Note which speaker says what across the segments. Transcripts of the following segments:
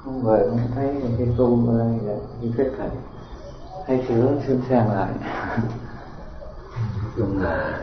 Speaker 1: Không về cũng thấy cái tu như thế thầy thấy sửa sửa sang lại.
Speaker 2: Chung là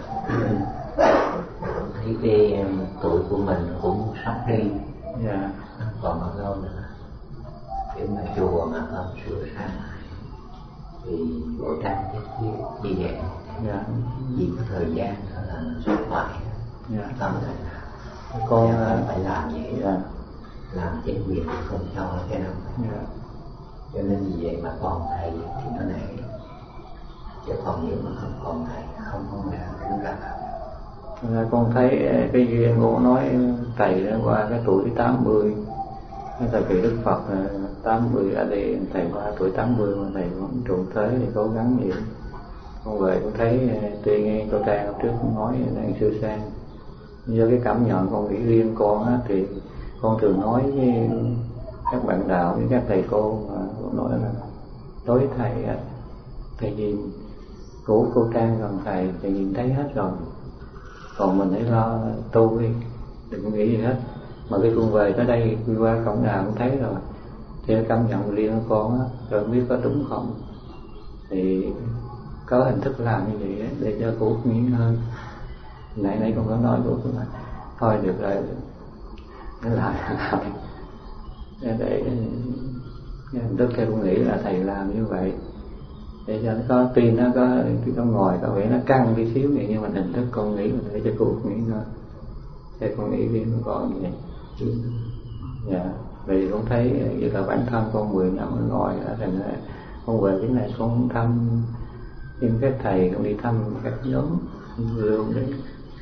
Speaker 2: thấy cái tuổi của mình cũng sắp đi, còn bao lâu nữa để mà chùa mà không sửa sang lại thì chỗ trang thiết gì vậy, chỉ có thời gian thôi là nó sẽ phải không thể nào con phải làm vậy, làm chính việc không cho cái đâu, cho nên vì vậy mà còn thầy thì nó nể, chứ còn nếu mà không còn thầy không có nào đứng ra làm.
Speaker 1: Con thấy cái duyên con nói thầy đã qua cái tuổi 80, tại vì Đức Phật 80 ở đây, thầy qua tuổi 80 mà thầy vẫn trụ thế thì cố gắng nhiều. Con về con thấy tuy nghe cô Trang hôm trước con nói đang sửa sang, do cái cảm nhận con nghĩ riêng con á, thì con thường nói với các bạn đạo với các thầy cô mà con nói là đối với thầy á, thầy nhìn của cô Trang gần thầy nhìn thấy hết rồi, còn mình hãy lo tu đi, đừng có nghĩ gì hết. Mà khi con về tới đây đi qua cổng nào cũng thấy rồi, theo cảm nhận riêng của con á, rồi không biết có đúng không thì có hình thức làm như vậy á, để cho cô nghỉ hơn. Nãy con có nói cô là thôi được rồi, nó lại để hình thức theo con nghĩ là thầy làm như vậy để cho nó có tin, nó có ngồi có vẻ nó căng tí xíu này, nhưng mà hình thức con nghĩ là để cho cô nghỉ ngơi. Theo con nghĩ riêng của con như vậy. Vì con thấy như là bản thân con 10 năm ở ngồi ở thành ra con về cái này con thăm thêm các thầy, con đi thăm các nhóm luôn đấy.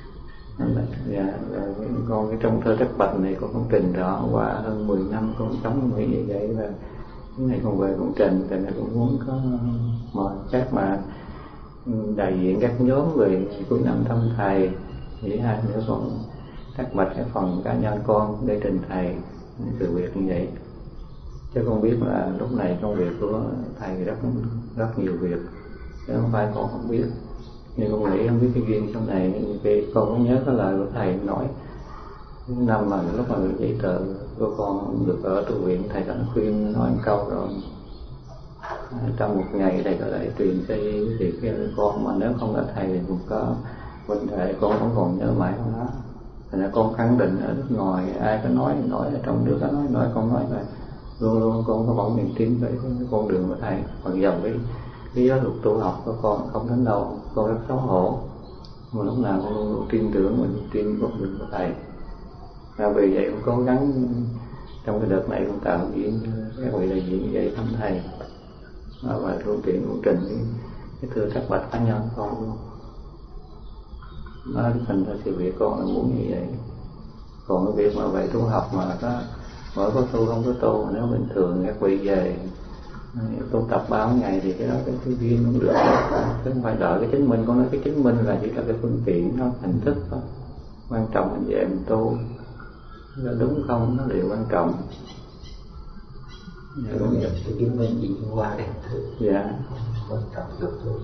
Speaker 1: Con cái trong thơ Trắc Bạch này con trình rõ qua hơn 10 năm con sống nghĩ như vậy, và cái này con về con trình thì cũng muốn có mời các mà đại diện các nhóm về cuối năm thăm thầy, thì hai nữa còn Trắc Bạch cái phần cá nhân con để trình thầy từ việc như vậy. Chứ con biết là lúc này công việc của thầy rất nhiều việc, chứ không phải con không biết. Nhưng con nghĩ không biết cái duyên trong này, vì con có nhớ cái lời của thầy nói năm mà lúc mà giấy tờ của con được ở tu viện, thầy đã khuyên nói một câu rồi, trong một ngày thầy có thể truyền cái việc con, mà nếu không là thầy thì cũng có huynh đệ con vẫn còn nhớ mãi con đó. Thành ra con khẳng định ở nước ngoài ai có nói ở trong nước có nói con nói là luôn luôn con có bóng niềm tin với cái con đường của thầy. Còn dòng cái giáo dục tu học của con không đến đâu, con rất xấu hổ, mà lúc nào con luôn tin tưởng mình tin con đường của thầy. Và vì vậy con cố gắng trong cái đợt này con tạo diện các vị đại diện như vậy thăm thầy, và phương tiện con trình cái thưa Trắc Bạch cá nhân con luôn. Nó thành ra sự việc con là muốn như vậy. Còn cái việc mà về tu học mà có tu không có tu, nếu bình thường các vị về tu tập 3 ngày thì cái đó cái duyên cũng được, chứ không phải đợi cái chứng minh. Con nói cái chứng minh là chỉ là cái phương tiện, nó hình thức thôi. Quan trọng mình về mình tu là đúng không, nó đều quan trọng.
Speaker 2: Đúng rồi, cái chứng minh chỉ qua cái hình thức. Quan trọng được thôi.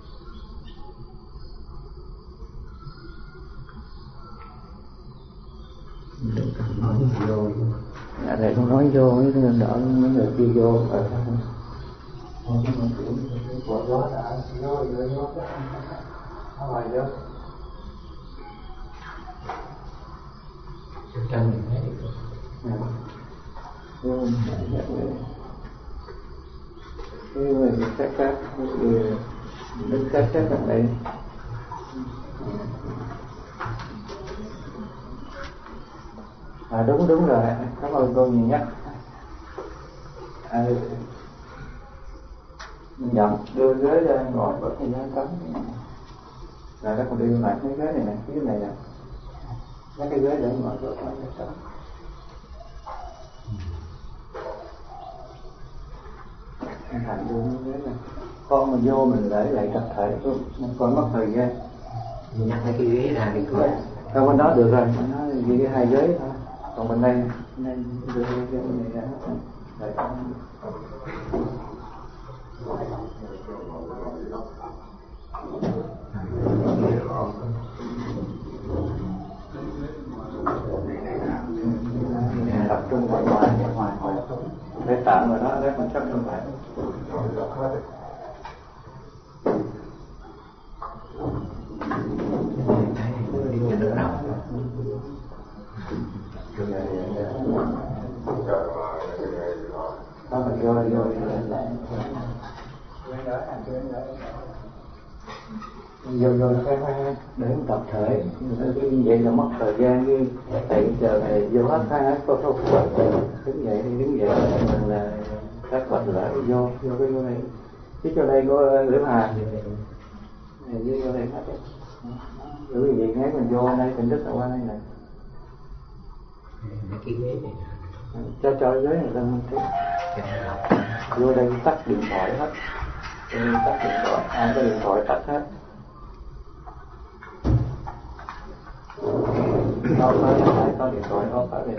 Speaker 2: Đừng cần nói vô.
Speaker 1: Thầy không nói vô, nên đỡ mấy người kia vô.
Speaker 2: Không có nói chuyện, của gió đã, gió ngoài gió. Trong mình thấy được.
Speaker 1: Cái người khác, đứng khác ở đây. Đúng rồi, cảm ơn cô nhiều nhé. Nhận đưa ghế ra ngồi có thời gian cấm. Rồi các con đi lại cái ghế này nè, phía này nè, mấy cái ghế để ngồi có thời gian cấm. Anh Thành đưa cái ghế này, con mà vô mình để lại tập thể luôn, nên con mất thời gian.
Speaker 2: Nhắc cái ghế ra đi coi.
Speaker 1: Đâu bên đó được rồi, bên đó ghi cái 2 ghế thôi. Còn bên đây nên đưa cái bên này ra. Rồi tập trung ở ngoài phải tạm vào đó, rác mình sắp không phải. Đó mình vô cái để tập thể như vậy là mất thời gian như tại giờ này vô hết hai có số đứng dậy đi đứng dậy mình là các bệnh lại vô cái vô đây chứ cho đây có lửa hà gì này vô đây hết lửa gì ngay mình vô đây mình đứt qua đây này
Speaker 2: cái ghế này
Speaker 1: cho ghế này lên thế vô đây tắt điện thoại hết tắt điện thoại ai có điện thoại tắt hết off hết có điện thoại off hết đi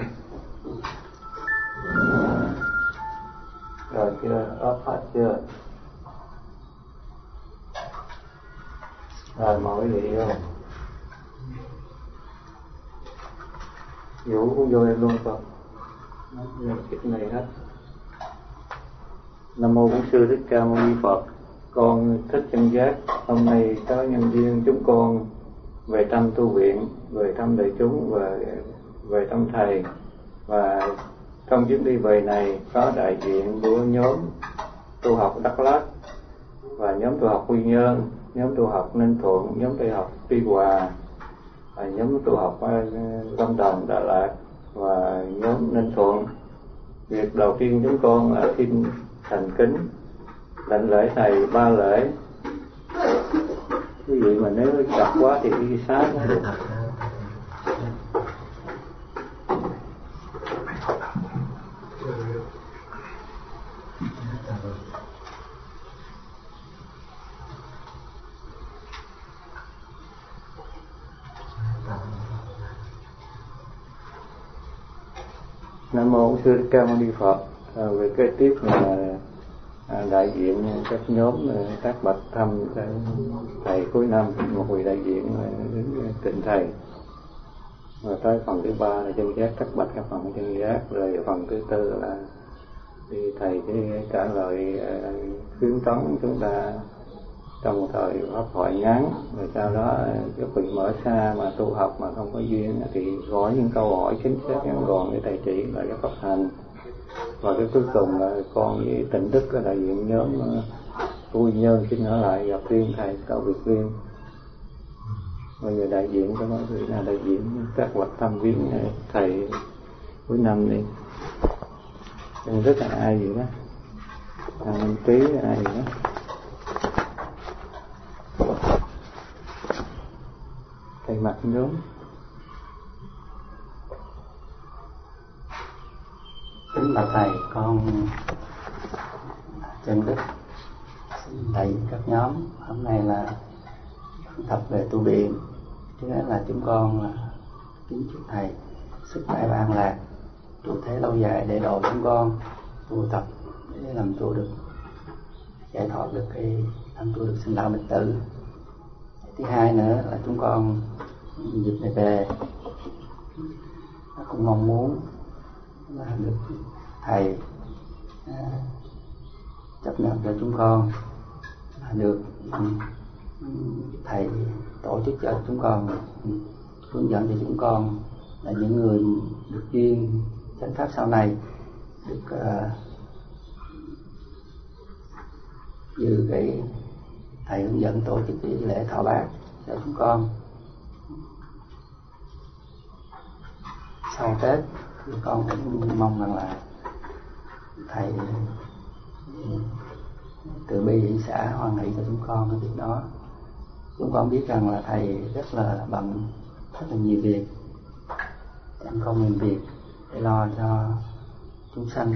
Speaker 1: rồi chưa off hết chưa rồi mọi vị vô Vũ cũng vô em luôn con cái này hết. Nam mô Bổn Sư Thích Ca Mâu Ni Phật. Con Thích Chân Giác hôm nay có nhân viên chúng con về thăm tu viện, về thăm đại chúng và về thăm thầy. Và trong chuyến đi về này có đại diện của nhóm tu học Đắk Lắk và nhóm tu học Quy Nhơn, nhóm tu học Ninh Thuận, nhóm tu học Tuy Hòa, và nhóm tu học Lâm Đồng, Đà Lạt và nhóm Ninh Thuận. Việc đầu tiên chúng con là xin thành kính lãnh lễ thầy 3 lễ. Quý vị mà nếu chặt quá thì đi sát nó được. Nam mô Sư Thích Ca Mâu Ni Phật. Về kế tiếp là đại diện các nhóm các bậc thăm thầy cuối năm, một vị đại diện đến tịnh thầy. Và tới phần thứ 3 là chân giác các bậc các phần chân giác, rồi phần thứ 4 là đi thầy sẽ trả lời khuyến tấn chúng ta trong một thời pháp thoại ngắn, rồi sau đó các vị mở xa mà tu học mà không có duyên thì hỏi những câu hỏi chính xác ngắn gọn để thầy chỉ lại cái pháp hành. Và cái cuối cùng là con với Tịnh Đức là đại diện nhóm Quy Nhơn xin ở lại gặp riêng thầy Cao Việt Liên. Bây giờ đại diện của mọi người là đại diện các bậc thăm viếng thầy cuối năm đi. Tịnh Đức là ai gì đó, Minh Trí là ai gì đó. Thầy mặt nhóm.
Speaker 3: Kính bạch thầy, con Trần Đức xin thầy các nhóm hôm nay là tập về tu viện. Thứ nhất là chúng con là kính chúc thầy sức khỏe và an lạc, trụ thế lâu dài để độ chúng con tu tập để làm tu được giải thoát được cái làm tu được sinh lão bệnh tử. Thứ hai nữa là chúng con dịp này về cũng mong muốn là được thầy chấp nhận cho chúng con, là được thầy tổ chức cho chúng con, hướng dẫn cho chúng con là những người được duyên chánh pháp sau này được dự cái thầy hướng dẫn tổ chức cái lễ thọ bát cho chúng con. Sau Tết thì con cũng mong rằng là thầy từ bi hỷ xã hoan hỷ cho chúng con cái việc đó. Chúng con biết rằng là thầy rất là bận, rất là nhiều việc, chẳng không ngừng việc để lo cho chúng sanh.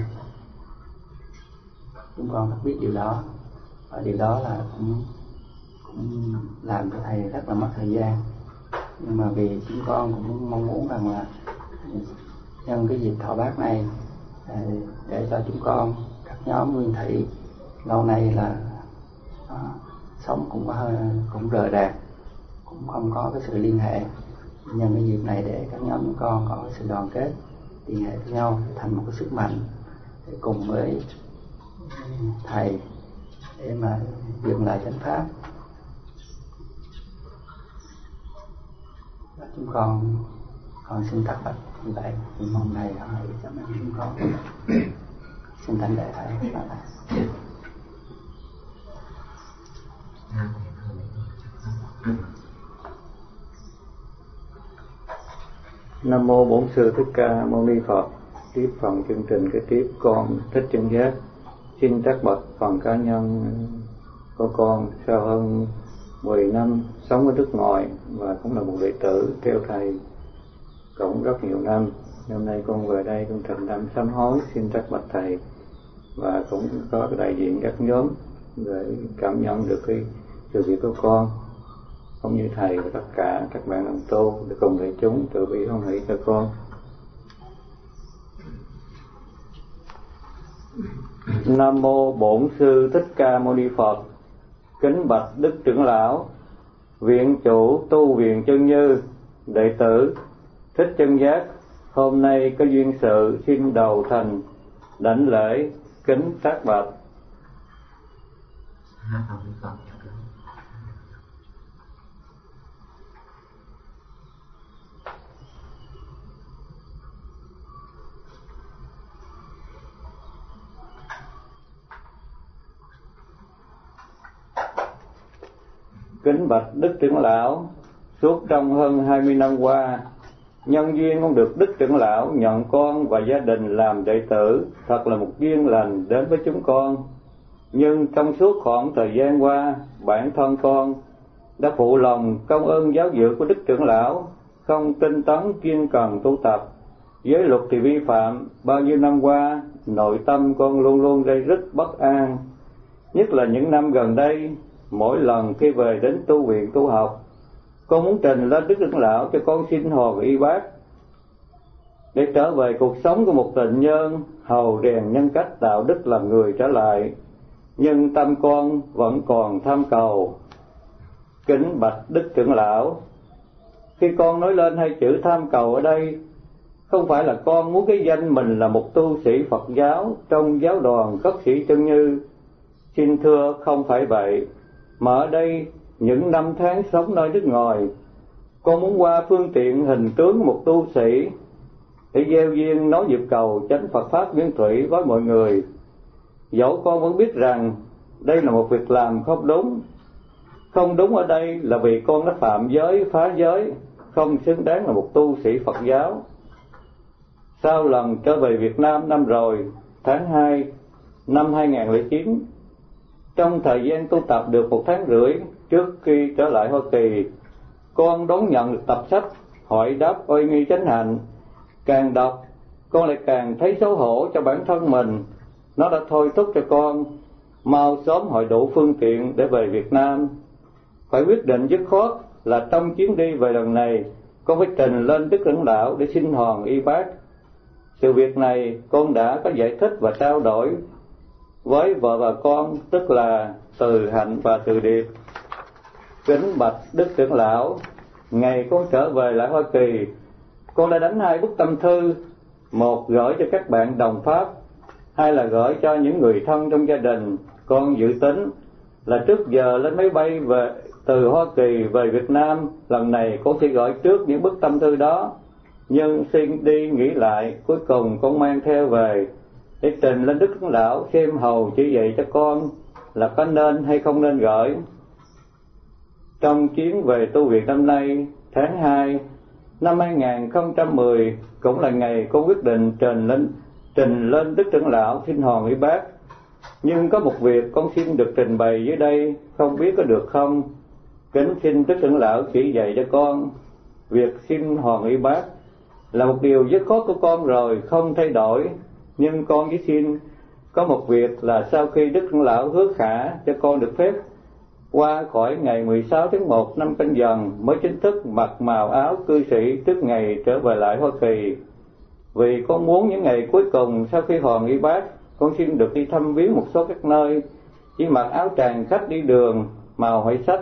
Speaker 3: Chúng con rất biết điều đó, và điều đó là cũng làm cho thầy rất là mất thời gian. Nhưng mà vì chúng con cũng mong muốn rằng là nhân cái dịp thọ bát này để cho chúng con các nhóm nguyên thủy lâu nay là sống cũng rời rạc, cũng không có cái sự liên hệ, nhân cái dịp này để các nhóm chúng con có sự đoàn kết liên hệ với nhau thành một cái sức mạnh để cùng với thầy để mà dựng lại chánh pháp. Và chúng con xin thắc mắc như vậy, mong thầy hỏi cho mấy chúng con. Xin thành đệ thầy.
Speaker 1: Nam mô Bổn Sư Thích Ca Mâu Ni Phật. Tiếp phần chương trình cái tiếp con Thích Chân Giác xin trắc bạch phần cá nhân của con sau hơn 10 năm sống ở nước ngoài và cũng là một đệ tử theo thầy cũng rất nhiều năm. Hôm nay con về đây con thành tâm sám hối xin trắc bạch thầy, và cũng có cái đại diện các nhóm để cảm nhận được cái sự việc của con, cũng như thầy và tất cả các bạn đồng tu để cùng đại chúng từ bi hoan hỷ cho con. Nam mô Bổn Sư Thích Ca Mâu Ni Phật. Kính bạch Đức Trưởng Lão, viện chủ tu viện Chân Như, đệ tử Thích Chân Giác hôm nay có duyên sự xin đầu thành đảnh lễ kính trắc bạch. Kính bạch Đức Trưởng Lão, suốt trong hơn 20 năm qua, nhân duyên con được Đức Trưởng Lão nhận con và gia đình làm đệ tử, thật là một duyên lành đến với chúng con. Nhưng trong suốt khoảng thời gian qua, bản thân con đã phụ lòng công ơn giáo dưỡng của Đức Trưởng Lão, không tinh tấn kiên cần tu tập. Giới luật thì vi phạm, bao nhiêu năm qua, nội tâm con luôn luôn rây rứt bất an. Nhất là những năm gần đây, mỗi lần khi về đến tu viện tu học, con muốn trình lên Đức Trưởng Lão cho con xin hồn y bác, để trở về cuộc sống của một tịnh nhân, hầu rèn nhân cách đạo đức làm người trở lại. Nhưng tâm con vẫn còn tham cầu. Kính bạch Đức Trưởng Lão, khi con nói lên hai chữ tham cầu ở đây, không phải là con muốn cái danh mình là một tu sĩ Phật giáo trong giáo đoàn Cất Sĩ Chân Như. Xin thưa không phải vậy, mà ở đây những năm tháng sống nơi nước ngoài, con muốn qua phương tiện hình tướng một tu sĩ để gieo duyên nói nhịp cầu chánh Phật pháp nguyên thủy với mọi người. Dẫu con vẫn biết rằng đây là một việc làm không đúng. Không đúng ở đây là vì con đã phạm giới, phá giới, không xứng đáng là một tu sĩ Phật giáo. Sau lần trở về Việt Nam năm rồi, tháng 2 năm 2009, trong thời gian tu tập được 1 tháng rưỡi trước khi trở lại Hoa Kỳ, con đón nhận được tập sách Hỏi đáp oai nghi chánh hạnh. Càng đọc, con lại càng thấy xấu hổ cho bản thân mình. Nó đã thôi thúc cho con mau sớm hội đủ phương tiện để về Việt Nam. Phải quyết định dứt khoát là trong chuyến đi về lần này, con phải trình lên Đức Trưởng Lão để xin hòn y bác. Sự việc này con đã có giải thích và trao đổi với vợ và con, tức là Từ Hạnh và Từ Điệp. Kính bạch Đức Trưởng Lão, ngày con trở về lại Hoa Kỳ, con đã đánh 2 bức tâm thư, một gửi cho các bạn đồng pháp, 2 là gửi cho những người thân trong gia đình. Con dự tính là trước giờ lên máy bay về từ Hoa Kỳ về Việt Nam, lần này con sẽ gửi trước những bức tâm thư đó. Nhưng xin đi nghĩ lại, cuối cùng con mang theo về để trình lên Đức Trưởng Lão xem hầu chỉ dạy cho con là có nên hay không nên gửi. Trong chuyến về tu viện năm nay, tháng 2 năm 2010, cũng là ngày con quyết định trình lên Đức Trưởng Lão xin hòn y bác. Nhưng có một việc con xin được trình bày dưới đây, không biết có được không? Kính xin Đức Trưởng Lão chỉ dạy cho con. Việc xin hòn y bác là một điều dứt khoát của con rồi, không thay đổi. Nhưng con chỉ xin có một việc là sau khi Đức Trưởng Lão hứa khả cho con được phép qua khỏi ngày 16 tháng 1 năm Canh Dần mới chính thức mặc màu áo cư sĩ trước ngày trở về lại Hoa Kỳ. Vì con muốn những ngày cuối cùng sau khi hòn y bác, con xin được đi thăm viếng một số các nơi, chỉ mặc áo tràng khách đi đường màu hội sách.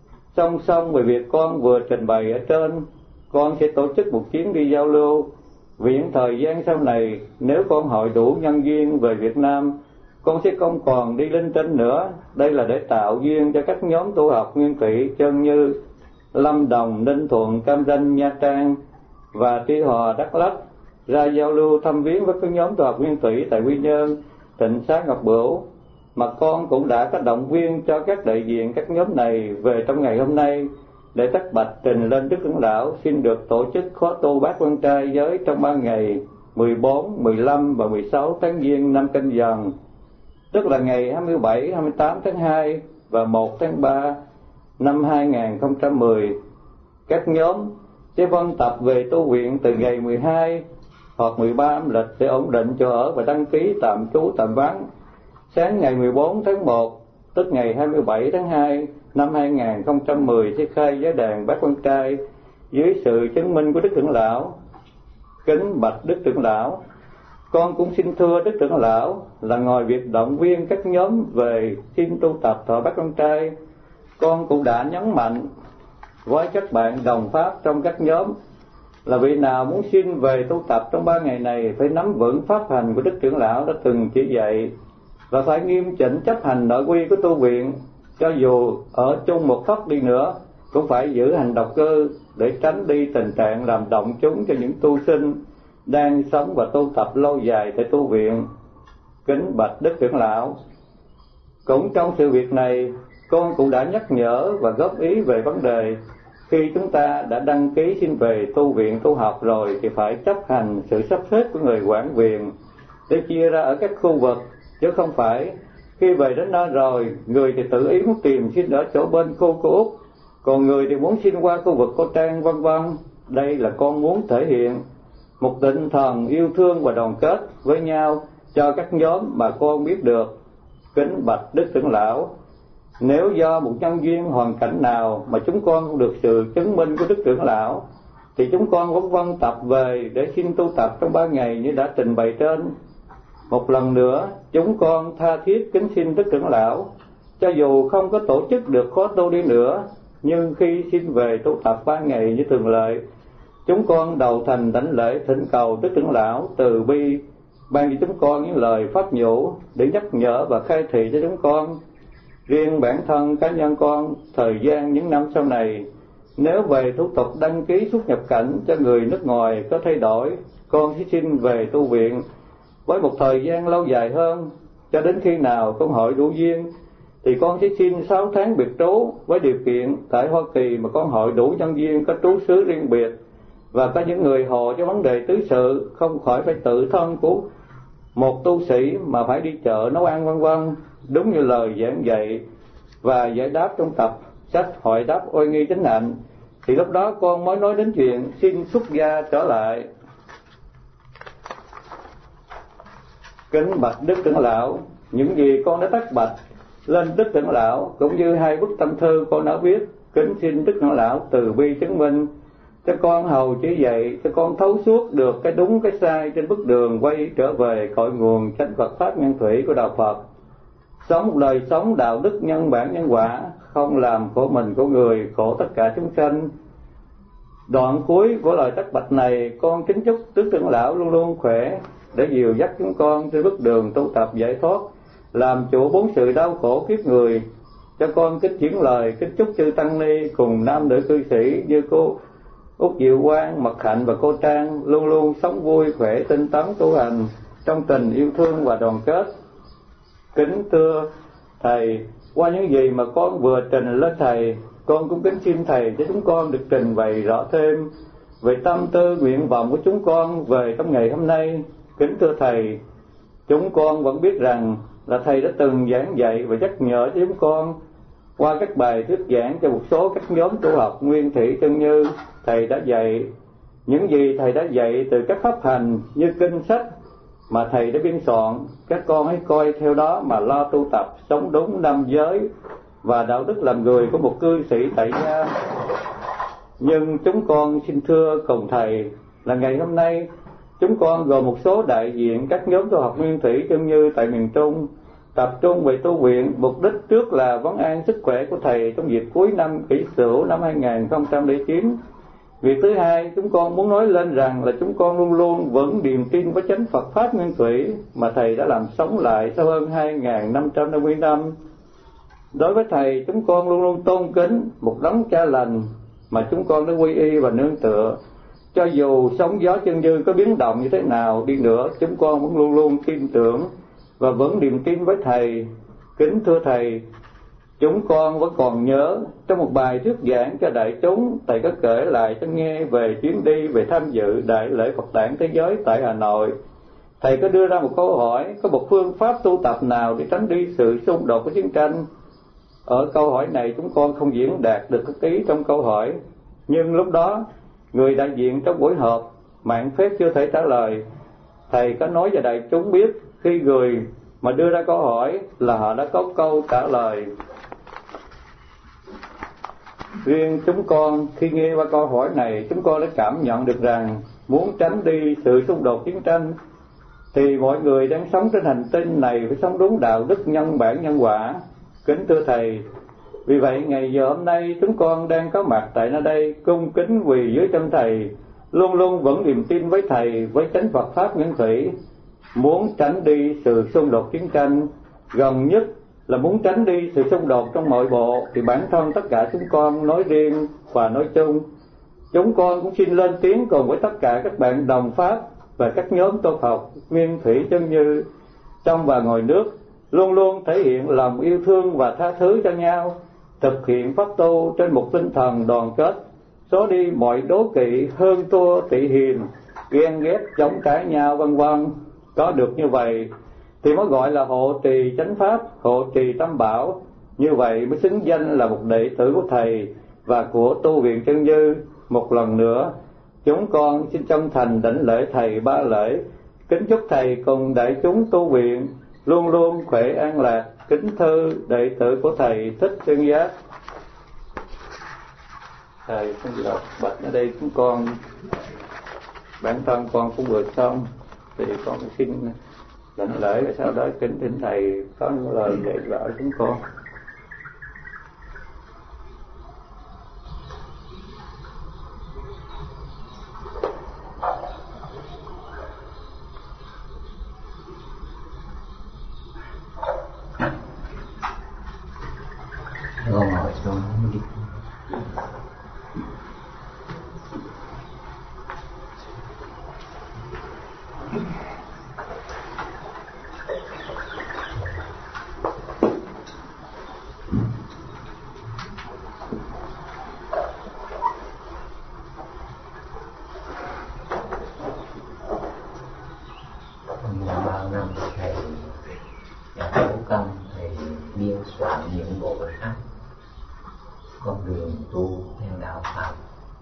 Speaker 1: Song song về việc con vừa trình bày ở trên, con sẽ tổ chức một chuyến đi giao lưu Vì những thời gian sau này, nếu con hội đủ nhân duyên về Việt Nam, con sẽ không còn đi linh tinh nữa. Đây là để tạo duyên cho các nhóm tu học nguyên thủy chân như Lâm Đồng, Ninh Thuận, Cam Ranh, Nha Trang và Tuy Hòa, Đắk Lắk ra giao lưu thăm viếng với các nhóm tu học nguyên thủy tại Quy Nhơn, Tịnh Xá, Ngọc Bửu. Mà con cũng đã có động viên cho các đại diện các nhóm này về trong ngày hôm nay để tất bạch trình lên Đức Trưởng Lão xin được tổ chức khóa tu Bát Quan Trai giới trong 3 ngày 14, 15 và 16 tháng Giêng năm Canh Dần, tức là ngày 27, 28 tháng 2 và 1 tháng 3 năm 2010. Các nhóm sẽ phân tập về tu viện từ ngày 12 hoặc 13 âm lịch để ổn định chỗ ở và đăng ký tạm trú tạm vắng. Sáng ngày 14 tháng 1, tức ngày 27 tháng 2 năm 2010 sẽ khai giới đàn Bát Quan Trai dưới sự chứng minh của Đức Trưởng Lão. Kính bạch Đức Trưởng Lão, con cũng xin thưa Đức Trưởng Lão là ngoài việc động viên các nhóm về xin tu tập thọ Bát Quan Trai, con cũng đã nhấn mạnh với các bạn đồng pháp trong các nhóm là vị nào muốn xin về tu tập trong 3 ngày này phải nắm vững pháp hành của Đức Trưởng Lão đã từng chỉ dạy và phải nghiêm chỉnh chấp hành nội quy của tu viện. Cho dù ở chung một pháp đi nữa cũng phải giữ hành độc cư để tránh đi tình trạng làm động chúng cho những tu sinh đang sống và tu tập lâu dài tại tu viện. Kính bạch Đức Trưởng Lão, cũng trong sự việc này con cũng đã nhắc nhở và góp ý về vấn đề khi chúng ta đã đăng ký xin về tu viện tu học rồi thì phải chấp hành sự sắp xếp của người quản viện để chia ra ở các khu vực, chứ không phải khi về đến nơi rồi người thì tự ý muốn tìm xin ở chỗ bên khu cô Út, còn người thì muốn xin qua khu vực cô Trang, vân vân. Đây là con muốn thể hiện một tinh thần yêu thương và đoàn kết với nhau cho các nhóm mà con biết được. Kính bạch Đức Trưởng Lão, nếu do một nhân duyên hoàn cảnh nào mà chúng con không được sự chứng minh của Đức Trưởng Lão thì chúng con vẫn vân tập về để xin tu tập trong 3 ngày như đã trình bày trên. Một lần nữa, chúng con tha thiết kính xin Đức Trưởng Lão, cho dù không có tổ chức được khóa tu đi nữa, nhưng khi xin về tu tập 3 ngày như thường lệ, chúng con đầu thành đảnh lễ thỉnh cầu Đức Trưởng Lão từ bi ban cho chúng con những lời pháp nhũ để nhắc nhở và khai thị cho chúng con. Riêng bản thân cá nhân con, thời gian những năm sau này, nếu về thủ tục đăng ký xuất nhập cảnh cho người nước ngoài có thay đổi, con sẽ xin về tu viện với một thời gian lâu dài hơn, cho đến khi nào con hội đủ duyên thì con sẽ xin 6 tháng biệt trú, với điều kiện tại Hoa Kỳ mà con hội đủ nhân duyên có trú xứ riêng biệt và có những người hộ cho vấn đề tứ sự, không khỏi phải tự thân của một tu sĩ mà phải đi chợ nấu ăn vân vân, đúng như lời giảng dạy và giải đáp trong tập sách Hội đáp Oai nghi chánh hạnh. Thì lúc đó con mới nói đến chuyện xin xuất gia trở lại. Kính bạch Đức Trưởng Lão, những gì con đã tác bạch lên Đức Trưởng Lão cũng như 2 bức tâm thư con đã viết, kính xin Đức Trưởng Lão từ bi chứng minh cho con hầu chỉ dạy cho con thấu suốt được cái đúng cái sai trên bước đường quay trở về cội nguồn chánh Phật pháp nhân thủy của đạo Phật, sống một đời sống đạo đức nhân bản nhân quả, không làm khổ mình khổ người, khổ tất cả chúng sanh. Đoạn cuối của lời tác bạch này, con kính chúc Đức Trưởng Lão luôn luôn khỏe để dìu dắt chúng con trên bước đường tu tập giải thoát, làm chủ 4 sự đau khổ kiếp người. Cho con kính chuyển lời kính chúc chư tăng ni cùng nam nữ cư sĩ như cô Út Diệu Quang, Mật Hạnh và cô Trang luôn luôn sống vui khỏe tinh tấn tu hành trong tình yêu thương và đoàn kết. Kính thưa thầy, qua những gì mà con vừa trình lên thầy, con cũng kính xin thầy cho chúng con được trình bày rõ thêm về tâm tư nguyện vọng của chúng con về trong ngày hôm nay. Kính thưa thầy, chúng con vẫn biết rằng là thầy đã từng giảng dạy và nhắc nhở cho chúng con qua các bài thuyết giảng cho một số các nhóm tu học nguyên thủy chân như. Thầy đã dạy những gì thầy đã dạy từ các pháp hành như kinh sách mà thầy đã biên soạn, các con hãy coi theo đó mà lo tu tập, sống đúng 5 giới và đạo đức làm người của một cư sĩ tại gia. Nhưng chúng con xin thưa cùng thầy là ngày hôm nay chúng con gồm một số đại diện các nhóm tu học nguyên thủy chân như tại miền Trung tập trung về tu viện, mục đích trước là vấn an sức khỏe của thầy trong dịp cuối năm Kỷ Sửu năm 2009, Việc thứ hai chúng con muốn nói lên rằng là chúng con luôn luôn vẫn điềm tin với chánh Phật Pháp Nguyên Thủy mà Thầy đã làm sống lại sau hơn 2.550 năm. Đối với Thầy, chúng con luôn luôn tôn kính một đấng cha lành mà chúng con đã quy y và nương tựa. Cho dù sóng gió chân dư có biến động như thế nào đi nữa, chúng con vẫn luôn luôn tin tưởng và vẫn điềm tin với Thầy. Kính thưa Thầy, chúng con vẫn còn nhớ trong một bài thuyết giảng cho đại chúng, Thầy có kể lại cho nghe về chuyến đi về tham dự Đại lễ Phật Đản Thế giới tại Hà Nội. Thầy có đưa ra một câu hỏi, có một phương pháp tu tập nào để tránh đi sự xung đột của chiến tranh? Ở câu hỏi này chúng con không diễn đạt được cái ý trong câu hỏi, nhưng lúc đó người đại diện trong buổi họp mạng phép chưa thể trả lời. Thầy có nói cho đại chúng biết khi người mà đưa ra câu hỏi là họ đã có câu trả lời. Riêng chúng con khi nghe qua câu hỏi này, chúng con đã cảm nhận được rằng muốn tránh đi sự xung đột chiến tranh thì mọi người đang sống trên hành tinh này phải sống đúng đạo đức nhân bản nhân quả. Kính thưa Thầy, vì vậy ngày giờ hôm nay chúng con đang có mặt tại nơi đây cung kính quỳ dưới chân Thầy, luôn luôn vẫn niềm tin với Thầy với chánh Phật Pháp Nguyên Thủy, muốn tránh đi sự xung đột chiến tranh. Gần nhất là muốn tránh đi sự xung đột trong nội bộ thì bản thân tất cả chúng con nói riêng và nói chung, chúng con cũng xin lên tiếng cùng với tất cả các bạn đồng pháp và các nhóm tu học Nguyên Thủy chân như trong và ngoài nước, luôn luôn thể hiện lòng yêu thương và tha thứ cho nhau, thực hiện pháp tu trên một tinh thần đoàn kết, xóa đi mọi đố kỵ, hơn thua, tị hiềm, ghen ghét, chống trái nhau vân vân. Có được như vậy thì mới gọi là hộ trì chánh pháp, hộ trì tam bảo. Như vậy mới xứng danh là một đệ tử của Thầy và của tu viện chân như. Một lần nữa chúng con xin chân thành đảnh lễ Thầy 3 lễ, kính chúc Thầy cùng đại chúng tu viện luôn luôn khỏe an lạc. Kính thư đệ tử của Thầy Thích Chân Giác. Thầy không đọc bạch ở đây chúng con, bản thân con cũng vừa xong thì con xin đảnh lễ, và sau đó kính thỉnh Thầy có những lời dạy bảo chúng con.
Speaker 2: Con ngồi xuống đi. Bao năm Thầy đã cố công Thầy biên soạn những bộ sách con đường tu theo đạo Phật,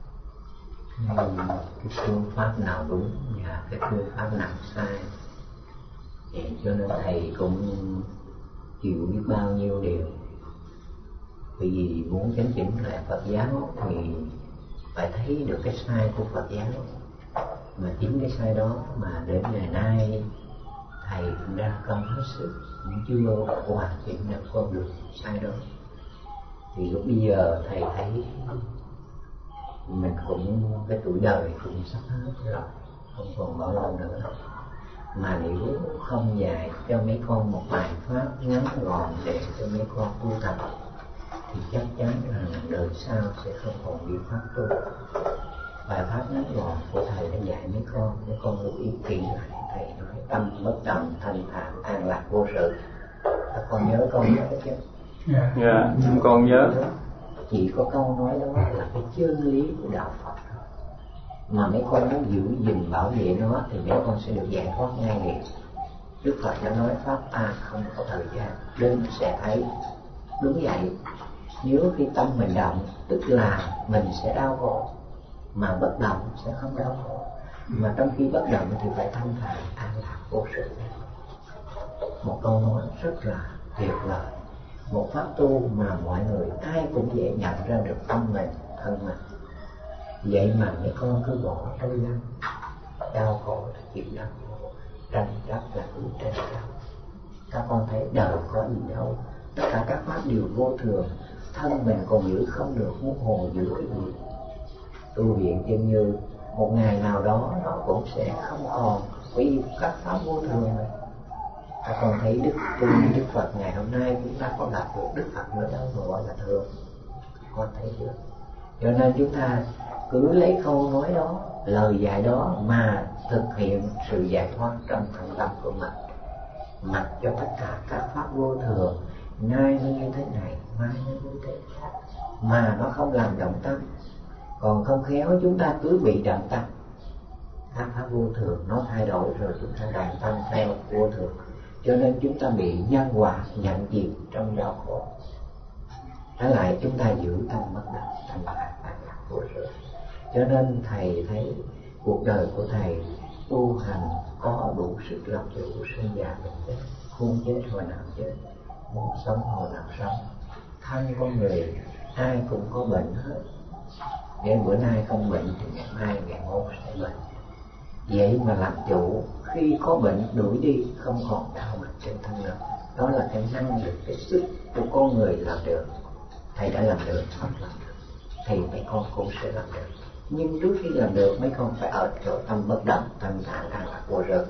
Speaker 2: cái phương pháp nào đúng và cái phương pháp nào sai. Vậy cho nên Thầy cũng chịu biết bao nhiêu điều. Bởi vì muốn chánh chỉnh lại Phật giáo thì phải thấy được cái sai của Phật giáo, mà chính cái sai đó mà đến ngày nay Thầy cũng ra công hết sức cũng chưa hoàn chỉnh được con đường sai đó. Thì lúc bây giờ Thầy thấy mình cũng cái tuổi đời cũng sắp hết rồi, không còn bao lâu nữa. Mà nếu không dạy cho mấy con một bài pháp ngắn gọn để cho mấy con tu tập thì chắc chắn là đời sau sẽ không còn biết pháp tu. Bài pháp ngắn gọn của Thầy đã dạy mấy con lưu ý kỹ lại. Thầy nói tâm bất động, thanh thản, an lạc vô sự. Các con nhớ câu nhớ chứ?
Speaker 1: Dạ, con nhớ.
Speaker 2: Chỉ có câu nói đó là cái chân lý của đạo Phật, mà mấy con muốn giữ gìn bảo vệ nó thì mấy con sẽ được giải thoát ngay liền. Đức Phật đã nói pháp ta không có thời gian, đến sẽ thấy. Đúng vậy, nếu khi tâm mình động tức là mình sẽ đau khổ, mà bất động sẽ không đau khổ. Mà trong khi bất động thì phải thanh thản, an lạc vô sự. Một câu nói rất là tuyệt vời, một pháp tu mà mọi người ai cũng dễ nhận ra được tâm mình, thân mình. Vậy mà mấy con cứ bỏ trôi lắm, đau khổ là chịu đau khổ, tranh chấp là cứ tranh chấp. Các con thấy đời có gì đâu, tất cả các pháp đều vô thường, thân mình còn giữ không được, huống hồ giữ cái gì. tu viện chân như một ngày nào đó nó cũng sẽ không còn, vì các pháp vô thường này. Ta còn thấy Đức Phật ngày hôm nay chúng ta có gặp được Đức Phật nữa đâu mà gọi là thường, con thấy chưa? Cho nên chúng ta cứ lấy câu nói đó, lời dạy đó mà thực hiện sự giải thoát trong thân tâm của mình, mặc cho tất cả các pháp vô thường, nay nó như thế này, mai nó như thế khác, mà nó không làm động tâm. Còn không khéo chúng ta cứ bị động tâm, các pháp vô thường nó thay đổi rồi chúng ta động tâm theo vô thường, cho nên chúng ta bị nhân quả nhận chịu trong đau khổ. Trái lại chúng ta giữ tâm bất động, thanh thản an lạc vô sự. Cho nên thầy thấy cuộc đời của thầy tu hành có đủ sức làm chủ sinh già bệnh chết, khôn chết hồi nào chết, muốn sống hồi nào sống. Thân con người ai cũng có bệnh hết, nếu bữa nay không bệnh thì ngày mai ngày mốt sẽ bệnh. Vậy mà làm chủ, khi có bệnh đuổi đi, không còn đau bệnh trên thân nữa. Đó là cái năng lực, cái sức của con người làm được. Thầy đã làm được, Phật làm được, thì mấy con cũng sẽ làm được. Nhưng trước khi làm được, mấy con phải ở chỗ tâm bất động, thanh thản an lạc vô sự.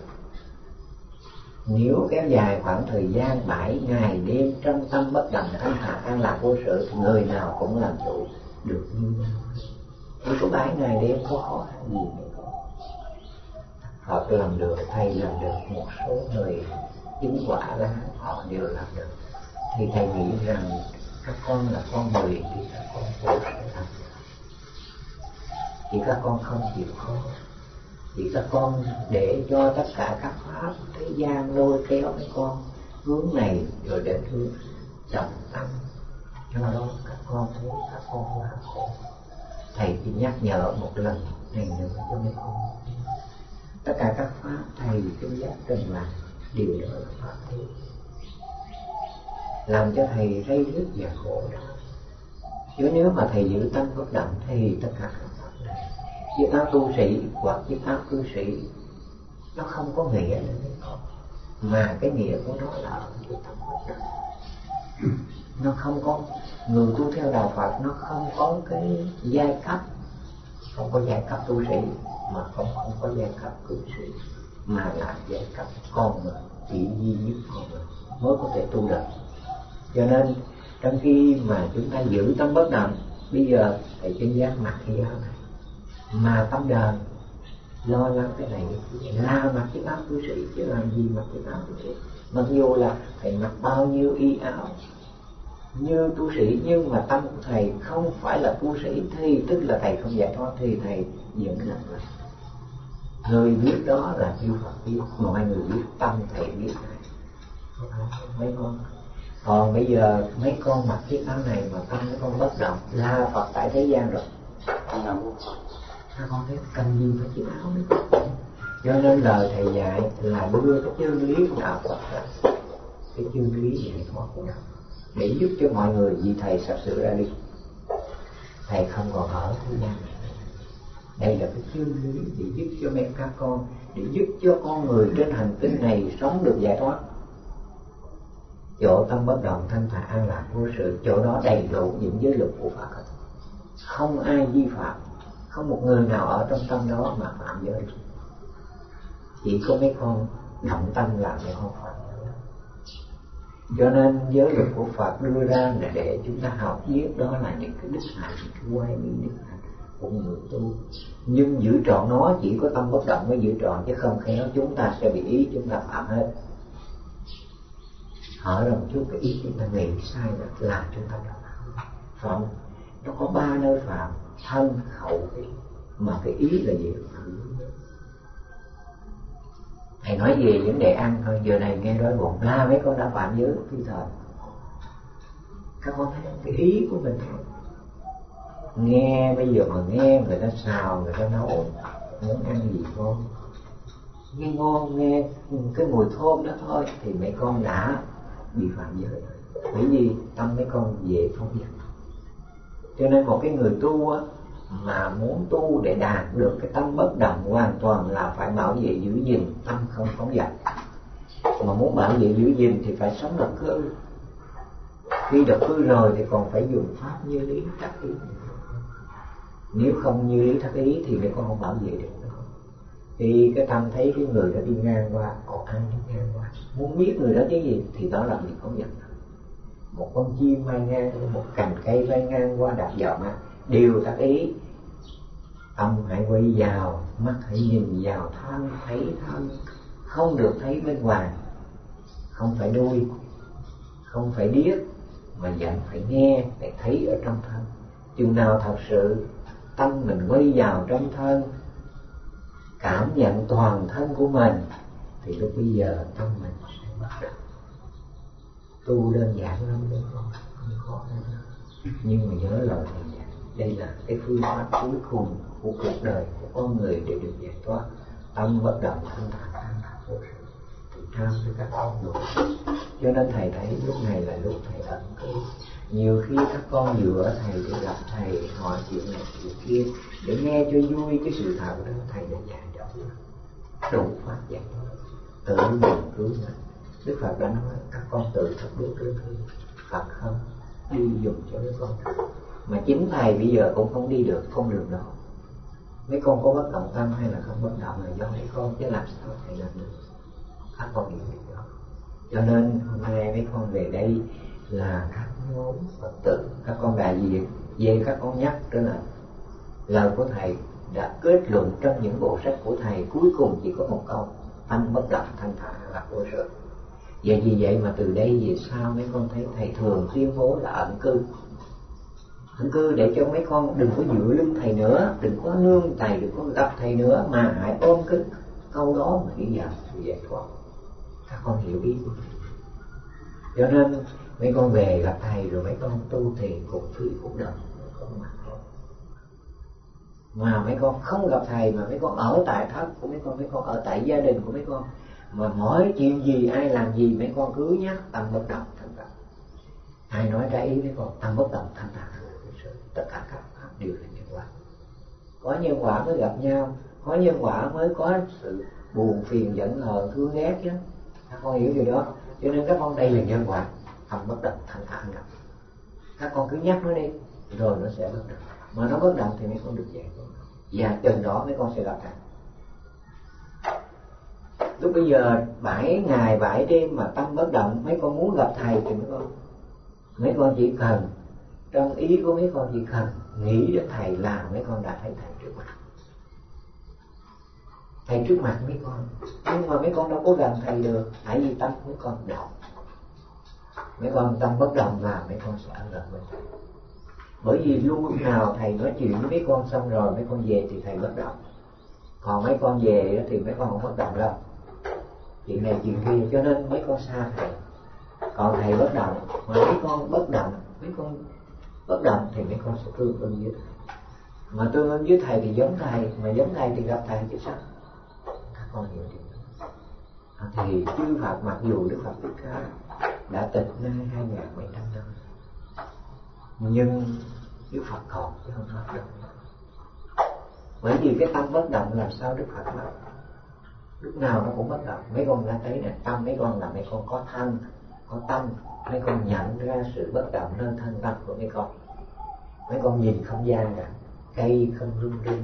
Speaker 2: Nếu kéo dài khoảng thời gian 7 ngày đêm trong tâm bất động, thanh thản an lạc vô sự, thì người nào cũng làm chủ được như nhau. Chỉ có 7 ngày đêm có khó khăn gì mấy con? Phật làm được, thầy làm được, một số người chứng quả lá họ đều làm được. Thì thầy nghĩ rằng các con là con người thì các con cũng sẽ làm được. Chỉ các con không chịu khó, chỉ các con để cho tất cả các pháp thế gian lôi kéo mấy con hướng này rồi đến hướng trọng tâm, cho đó các con thấy các con là khổ. Thầy chỉ nhắc nhở một lần này nữa cho mấy con. Tất cả các pháp thầy cũng giác cần làm điều đó là pháp thế, làm cho thầy rây rứt và khổ đau. Chứ nếu mà thầy giữ tâm bất động thì tất cả các pháp này, chiếc áo tu sĩ hoặc chiếc áo cư sĩ, nó không có nghĩa nữa mấy con, mà cái nghĩa của nó là ở cái tâm bất động. Nó không có, người tu theo đạo Phật nó không có cái giai cấp, không có giai cấp tu sĩ, mà không có giai cấp cư sĩ, mà là giai cấp con người, chỉ duy nhất con người mới có thể tu được. Cho nên trong khi mà chúng ta giữ tâm bất động, bây giờ thầy chân giác mặc cái áo này, mà tâm đền lo lắng cái này là mặc chiếc áo cư sĩ, chứ làm gì mặc chiếc áo cư sĩ. Mặc dù là thầy mặc bao nhiêu y áo như tu sĩ, nhưng mà tâm của thầy không phải là tu sĩ, thì tức là thầy không giải thoát, thì thầy vẫn làm vậy. Người biết đó là chư Phật biết, mọi người biết, tâm thầy biết này. Mấy con, còn bây giờ mấy con mặc chiếc áo này mà tâm mấy con bất động là Phật tại thế gian rồi. Các con thấy cần gì phải chiếc áo mấy con? Cho nên lời thầy dạy là đưa cái chân lý của đạo Phật ra, cái chân lý giải thoát của đạo, để giúp cho mọi người. Vì thầy sắp sửa ra đi, thầy không còn ở thế gian này. Đây là cái chân lý để giúp cho mấy các con, để giúp cho con người trên hành tinh này sống được giải thoát. Chỗ tâm bất động, thanh thản an lạc vô sự, chỗ đó đầy đủ những giới luật của Phật. Không ai vi phạm, không một người nào ở trong tâm đó mà phạm giới. Chỉ có mấy con động tâm làm mấy con phạm giới. Cho nên giới luật của Phật đưa ra là để chúng ta học biết, đó là những cái đức hạnh, những cái quay mỹ đức hạnh của người tu. Nhưng giữ trọn nó chỉ có tâm bất động mới giữ trọn, chứ không khéo chúng ta sẽ bị ý chúng ta phạm hết. Hỏi rằng chút cái ý chúng ta nghĩ sai là chúng ta đâu phạm. Nó có 3 nơi phạm: thân, khẩu, ý. Mà cái ý là gì? Thầy nói về vấn đề ăn thôi, giờ này nghe đói bụng là mấy con đã phạm giới phi thời. Các con thấy cái ý của mình thôi. Nghe bây giờ mà nghe người ta xào, người ta nấu, muốn ăn gì con nghe ngon, nghe cái mùi thơm đó thôi thì mấy con đã bị phạm giới. Bởi vì tâm mấy con dễ phóng dật. Cho nên một cái người tu á, mà muốn tu để đạt được cái tâm bất động hoàn toàn là phải bảo vệ giữ gìn tâm không phóng dật. Mà muốn bảo vệ giữ gìn thì phải sống độc cư. Khi độc cư rồi thì còn phải dùng pháp như lý trắc ý. Nếu không như lý thất ý thì mấy con không bảo vệ được đâu. Khi cái tâm thấy cái người đó đi ngang qua, còn ai đi ngang qua, muốn biết người đó cái gì thì đó là việc không giận. Một con chim bay ngang, một cành cây bay ngang qua đạp vào mắt, đều thất ý. Tâm hãy quay vào, mắt hãy nhìn vào thân, thấy thân, không được thấy bên ngoài. Không phải đuôi, không phải điếc, mà vẫn phải nghe, phải thấy ở trong thân. Chừng nào thật sự tâm mình quay vào trong thân, cảm nhận toàn thân của mình, thì lúc bây giờ tâm mình sẽ bắt đầu. Tu đơn giản lắm đấy con, không khó lắm. Nhưng mà nhớ lời thầy dạy, đây là cái phương pháp cuối cùng của cuộc đời của con người để được giải thoát. Tâm bất động thanh thản vô sự, thì tham với các con đủ. Cho nên thầy thấy lúc này là lúc thầy ẩn cư. Nhiều khi các con dựa thầy để gặp thầy, hỏi chuyện này chuyện kia, để nghe cho vui cái sự thật đó, thầy đã dạy cho đủ phát dạy, tự mình cứu mình. Đức Phật đã nói các con tự thật bước lên thương, Phật không đi dùng cho mấy con. Mà chính thầy bây giờ cũng không đi được con đường đó. Mấy con có bất động tâm hay là không bất động là do mấy con, chứ làm sao thầy làm được. Các con hiểu việc đó. Cho nên hôm nay mấy con về đây là các nhóm Phật tử, các con đại diện về các con nhắc trở lại lời của thầy đã kết luận trong những bộ sách của thầy, cuối cùng chỉ có một câu: tâm bất động thanh thản là vô sự. Vậy vì vậy mà từ đây về sau mấy con thấy thầy thường tuyên bố là ẩn cư. Ẩn cư để cho mấy con đừng có dựa lưng thầy nữa, đừng có nương thầy, đừng có gặp thầy nữa, mà hãy ôm cái câu đó mà đi vào sự giải thoát. Các con hiểu ý của thầy. Cho nên mấy con về gặp thầy rồi mấy con tu thì cũng phi cũng động, không mặc thôi. Mà mấy con không gặp thầy mà mấy con ở tại thất của mấy con ở tại gia đình của mấy con, mà mỗi chuyện gì ai làm gì mấy con cứ nhắc tâm bất động thanh thản. Ai nói trái ý mấy con, tâm bất động thanh thản, tất cả các pháp đều là nhân quả. Có nhân quả mới gặp nhau, có nhân quả mới có sự buồn phiền giận hờn thương ghét chứ. Các con hiểu điều đó. Cho nên các con đây là nhân quả, tâm bất động thanh thản gặp. Các con cứ nhắc nó đi, rồi nó sẽ bất động. Mà nó bất động thì mấy con được giải thoát. Và chừng đó mấy con sẽ gặp thầy. Lúc bây giờ 7 ngày 7 đêm mà tâm bất động, mấy con muốn gặp thầy thì mấy con chỉ cần, trong ý của mấy con chỉ cần nghĩ đến thầy là mấy con đã thấy thầy trước mặt. Thầy trước mặt mấy con, nhưng mà mấy con đâu có gần thầy được, tại vì tâm mấy con động. Mấy con tâm bất động là mấy con sẽ ở gần với thầy. Bởi vì lúc nào thầy nói chuyện với mấy con xong rồi mấy con về thì thầy bất động. Còn mấy con về thì mấy con không bất động đâu. Chuyện này chuyện kia, cho nên mấy con xa thầy. Còn thầy bất động, mà mấy con bất động, mấy con bất động thì mấy con sẽ tương ứng với thầy. Mà tương ứng với thầy thì giống thầy, mà giống thầy thì gặp thầy chứ sao. Các con hiểu điều đó. Thì chư Phật mặc dù Đức Phật Thích Ca đã tịch nay 2700 năm, nhưng Đức Phật còn chứ không bất động. Bởi vì cái tâm bất động làm sao Đức Phật mất. Lúc nào nó cũng bất động. Mấy con đã thấy là tâm mấy con là mấy con có thân, có tâm. Mấy con nhận ra sự bất động nơi thân tâm của mấy con. Mấy con nhìn không gian cả, cây không rung rinh,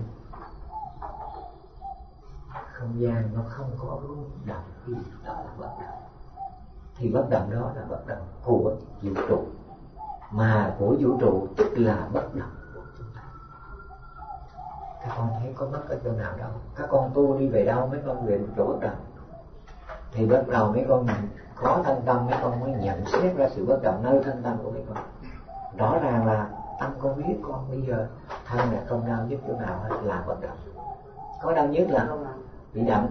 Speaker 2: không gian nó không có rung động gì, đó là bất động. Thì bất động đó là bất động của vũ trụ, mà của vũ trụ tức là bất động của chúng ta. Các con thấy có mất ở chỗ nào đâu. Các con tu đi về đâu mấy con về chỗ bất động. Thì bắt đầu mấy con có thân tâm, mấy con mới nhận xét ra sự bất động nơi thân tâm của mấy con. Rõ ràng là tâm con biết con bây giờ thân là không đau nhức chỗ nào hết là bất động. Có đau nhức là bị động.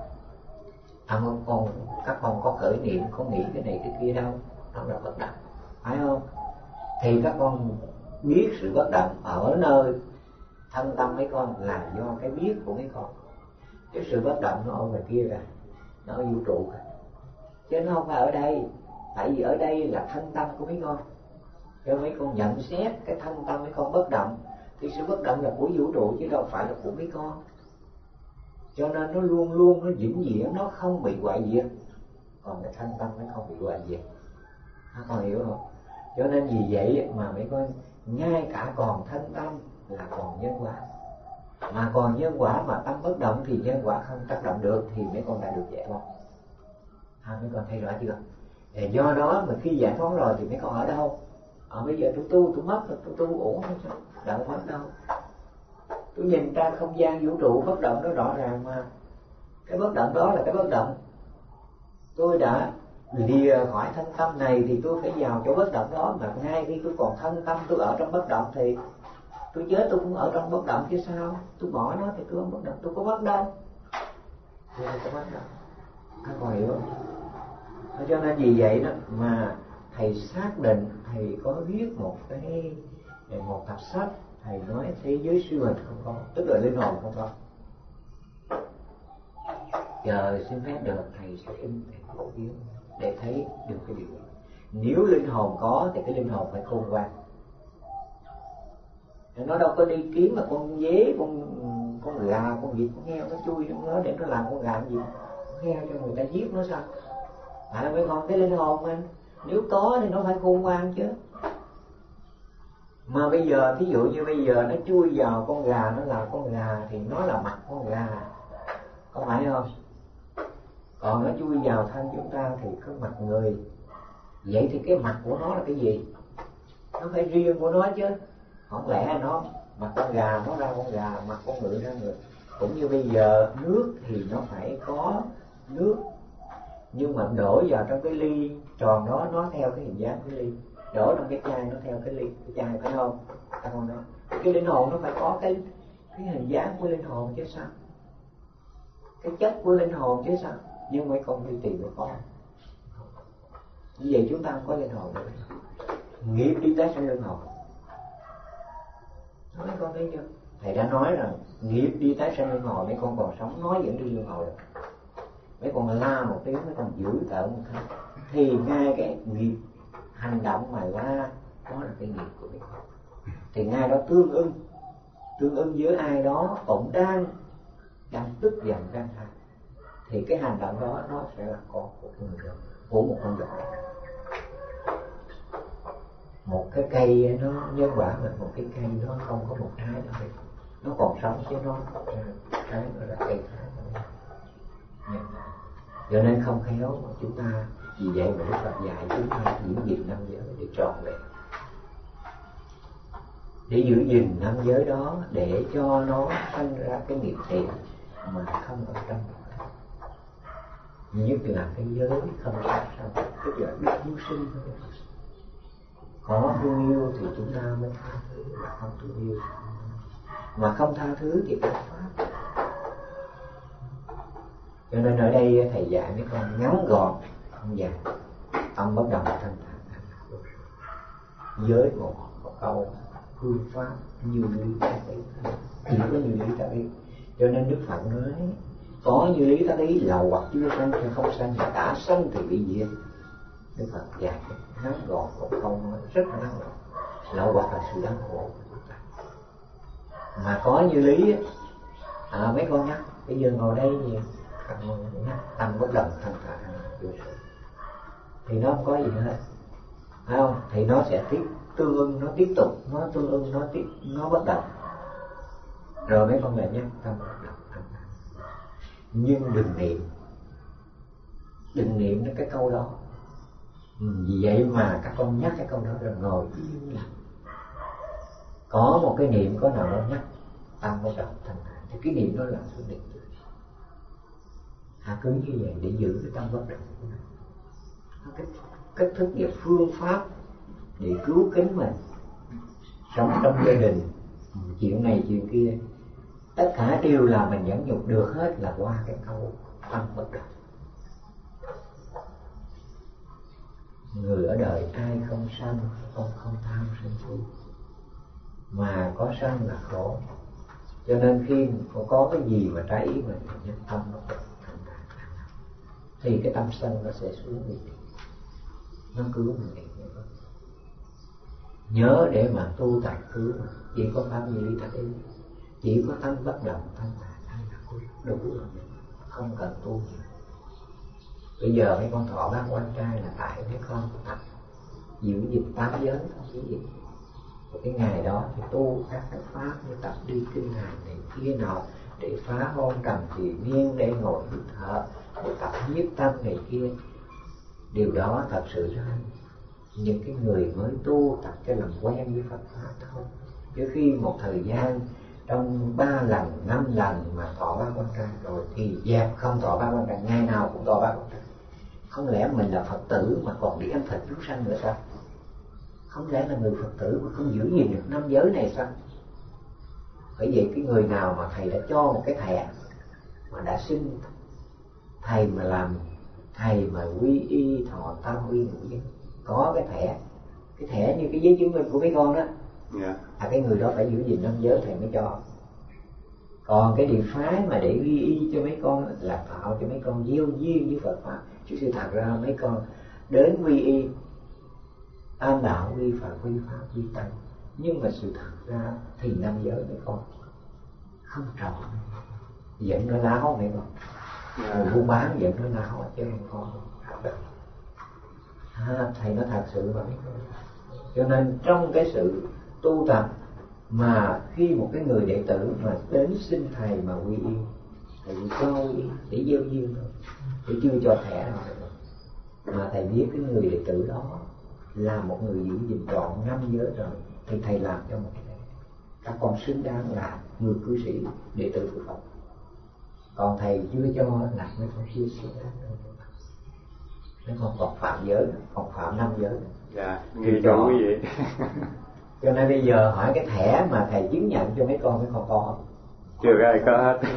Speaker 2: Các con có khởi niệm, có nghĩ cái này cái kia đâu, đó là bất động, phải không? Thì các con biết sự bất động ở nơi thân tâm mấy con là do cái biết của mấy con. Cái sự bất động nó ở ngoài kia kìa, nó ở vũ trụ kìa, chứ nó không phải ở đây. Tại vì ở đây là thân tâm của mấy con, cho mấy con nhận xét cái thân tâm mấy con bất động, thì sự bất động là của vũ trụ chứ đâu phải là của mấy con. Cho nên nó luôn luôn nó vĩnh viễn, nó không bị hoại diệt. Còn cái thân tâm nó không bị hoại diệt. Các con hiểu không? Cho nên vì vậy mà mấy con ngay cả còn thân tâm là còn nhân quả. Mà còn nhân quả mà tâm bất động thì nhân quả không tác động được, thì mấy con đã được giải thoát. Mấy con thấy rõ chưa? Do đó mà khi giải thoát rồi thì mấy con ở đâu? Bây giờ tôi mất rồi, tôi ổn không sao? Đâu mất đâu. Tôi nhìn ra không gian vũ trụ bất động nó rõ ràng mà. Cái bất động đó là cái bất động. Tôi đã lìa khỏi thân tâm này thì tôi phải vào chỗ bất động đó. Mà ngay khi tôi còn thân tâm tôi ở trong bất động thì tôi chết tôi cũng ở trong bất động chứ sao? Tôi bỏ nó thì tôi không bất động, tôi có mất đâu. Tôi không có mất đâu. Các con hiểu không? Cho nên vì vậy đó mà thầy xác định, thầy có viết một tập sách, thầy nói thế giới siêu hình không có, tức là linh hồn không có. Giờ xin phép được thầy sẽ in thầy phổ biến để thấy được cái điều này. Nếu linh hồn có thì cái linh hồn phải khôn ngoan. Nó đâu có đi kiếm mà con dế, con gà, con vịt, con heo nó chui trong nó để nó làm con gà làm gì? Con heo cho người ta giết nó sao? Mấy con cái linh hồn mà nếu có thì nó phải khôn ngoan chứ. Mà bây giờ thí dụ như bây giờ nó chui vào con gà, nó là con gà thì nó là mặt con gà, có phải không? Còn nó chui vào thân chúng ta thì có mặt người. Vậy thì cái mặt của nó là cái gì? Nó phải riêng của nó chứ. Không lẽ nó mặt con gà nó ra con gà, mặt con người ra người. Cũng như bây giờ nước thì nó phải có nước, nhưng mà đổ vào trong cái ly tròn đó nó theo cái hình dáng cái ly, đổ trong cái chai nó theo cái chai, phải không? Ta còn nói cái linh hồn nó phải có cái hình dáng của linh hồn chứ sao, cái chất của linh hồn chứ sao. Nhưng mấy con đi tìm được có. Như vậy chúng ta không có linh hồn nữa. Nghiệp đi tái sanh luân hồi. Mấy con thấy chưa? Thầy đã nói rằng nghiệp đi tái sanh luân hồi, mấy con còn sống nói vẫn đi luân hồi được. Mấy con la một tiếng, mấy con dữ tợn một cái thì ngay cái nghiệp hành động mà la đó là cái nghiệp của mấy con. Thì ngay đó tương ưng với ai đó cũng đang tức giận căng thẳng, thì cái hành động đó nó sẽ là con của một con vật. Một cái cây nó nhân quả mà một cái cây nó không có một trái đâu, nó còn sống chứ nó trái nó là cây khác. Cho nên không khéo mà chúng ta, vì vậy mà Đức Phật dạy chúng ta giữ gìn năm giới để trọn vẹn, để giữ gìn năm giới đó để cho nó sanh ra cái nghiệp thiện mà không ở trong. Nhất là cái giới không sát sanh, tức là đức hiếu sinh. Có thương yêu thì chúng ta mới tha thứ, mà không thương yêu mà không tha thứ thì không pháp. Cho nên ở đây thầy dạy mấy con ngắn gọn, không dài. Tâm bất động thanh thản, với một câu phương pháp như lý tác ý, chỉ có như lý tác ý. Cho nên Đức Phật nói có như lý tác ý, lậu hoặc chưa sanh thì không sanh, mà đã sanh thì bị diệt. Đức Phật dạy ngắn gọn một câu nói rất là ngắn gọn. Lậu hoặc là sự đau khổ của chúng ta. Mà có như lý mấy con nhắc bây giờ ngồi đây gì nhắc tâm bất động thanh thản thì nó không có gì hết, phải không? Thì nó sẽ tương ưng, nó tiếp tục, nó tương ưng, nó bất động. Rồi mấy con lại nhắc tâm bất động thanh thản. Nhưng đừng niệm đến cái câu đó. Vì vậy mà các con nhắc cái câu đó rồi ngồi yên lặng. Có một cái niệm có nào đó nhắc tâm bất động thanh thản thì cái niệm đó là sự định. Cứ như vậy để giữ cái tâm bất động của mình. Cách thức và phương pháp để cứu kính mình sống trong gia đình, chuyện này chuyện kia, tất cả đều là mình nhẫn nhục được hết là qua cái câu tâm bất động. Người ở đời ai không sân, không tham sân si, mà có sân là khổ. Cho nên khi có cái gì mà trái ý mình nhất tâm bất động thì cái tâm sân nó sẽ xuống đi, nó cứu mình. Nhớ để mà tu tập cứu chỉ có pháp như lý tác ý, chỉ có tâm bất động thanh thản là đủ rồi, không cần tu nhiều. Bây giờ mấy con thọ bác quan trai là tại mấy con tập giữ gìn 8 giới không chỉ gì. cái ngày đó thì tu các cái pháp như tập đi kinh hành này kia nọ để phá hôn trần thì miên, để ngồi hít thở, để tập nhiếp tâm này kia. Điều đó thật sự ra những cái người mới tu tập cho làm quen với Phật pháp thôi. Chứ khi một thời gian trong 3 lần, 5 lần mà thọ 3 quan trai rồi thì dẹp không thọ 3 quan trai, ngày nào cũng thọ 3 quan trai. Không lẽ mình là Phật tử mà còn đi ăn thịt chúng sanh nữa sao? Không lẽ là người Phật tử mà không giữ gìn được 5 giới này sao? Bởi vậy cái người nào mà thầy đã cho một cái thẻ mà đã xin thầy mà làm thầy mà quy y thọ tam quy ngũ giới, có cái thẻ như cái giấy chứng minh của mấy con đó, cái người đó phải giữ gìn 5 giới thầy mới cho. Còn cái điều phái mà để quy y cho mấy con là tạo cho mấy con gieo duyên với Phật pháp. Chứ sự thật ra mấy con đến quy y tam đạo, quy Phật, quy pháp, quy tăng, nhưng mà sự thật ra thì 5 giới mấy con không trọn, dẫn nó láo mấy con. Người buôn bán dẫn nó láo chứ không có. Thầy nói thật sự vậy. Cho nên trong cái sự tu tập mà khi một cái người đệ tử mà đến xin thầy mà quy y, thầy cho quy y để gieo duyên thôi, để chưa cho thẻ đâu. Mà thầy biết cái người đệ tử đó là một người giữ gìn trọn 5 giới rồi thì thầy làm cho một cái này. Các con xứng đáng là người cư sĩ đệ tử của Phật. Còn thầy chưa cho là mấy con chưa xứng đáng đâu. Mấy con còn phạm giới, còn phạm 5 giới.
Speaker 1: Dạ, nghi cho quý vị.
Speaker 2: Cho nên bây giờ hỏi cái thẻ mà thầy chứng nhận cho mấy con có không?
Speaker 1: Chưa có ai có hết.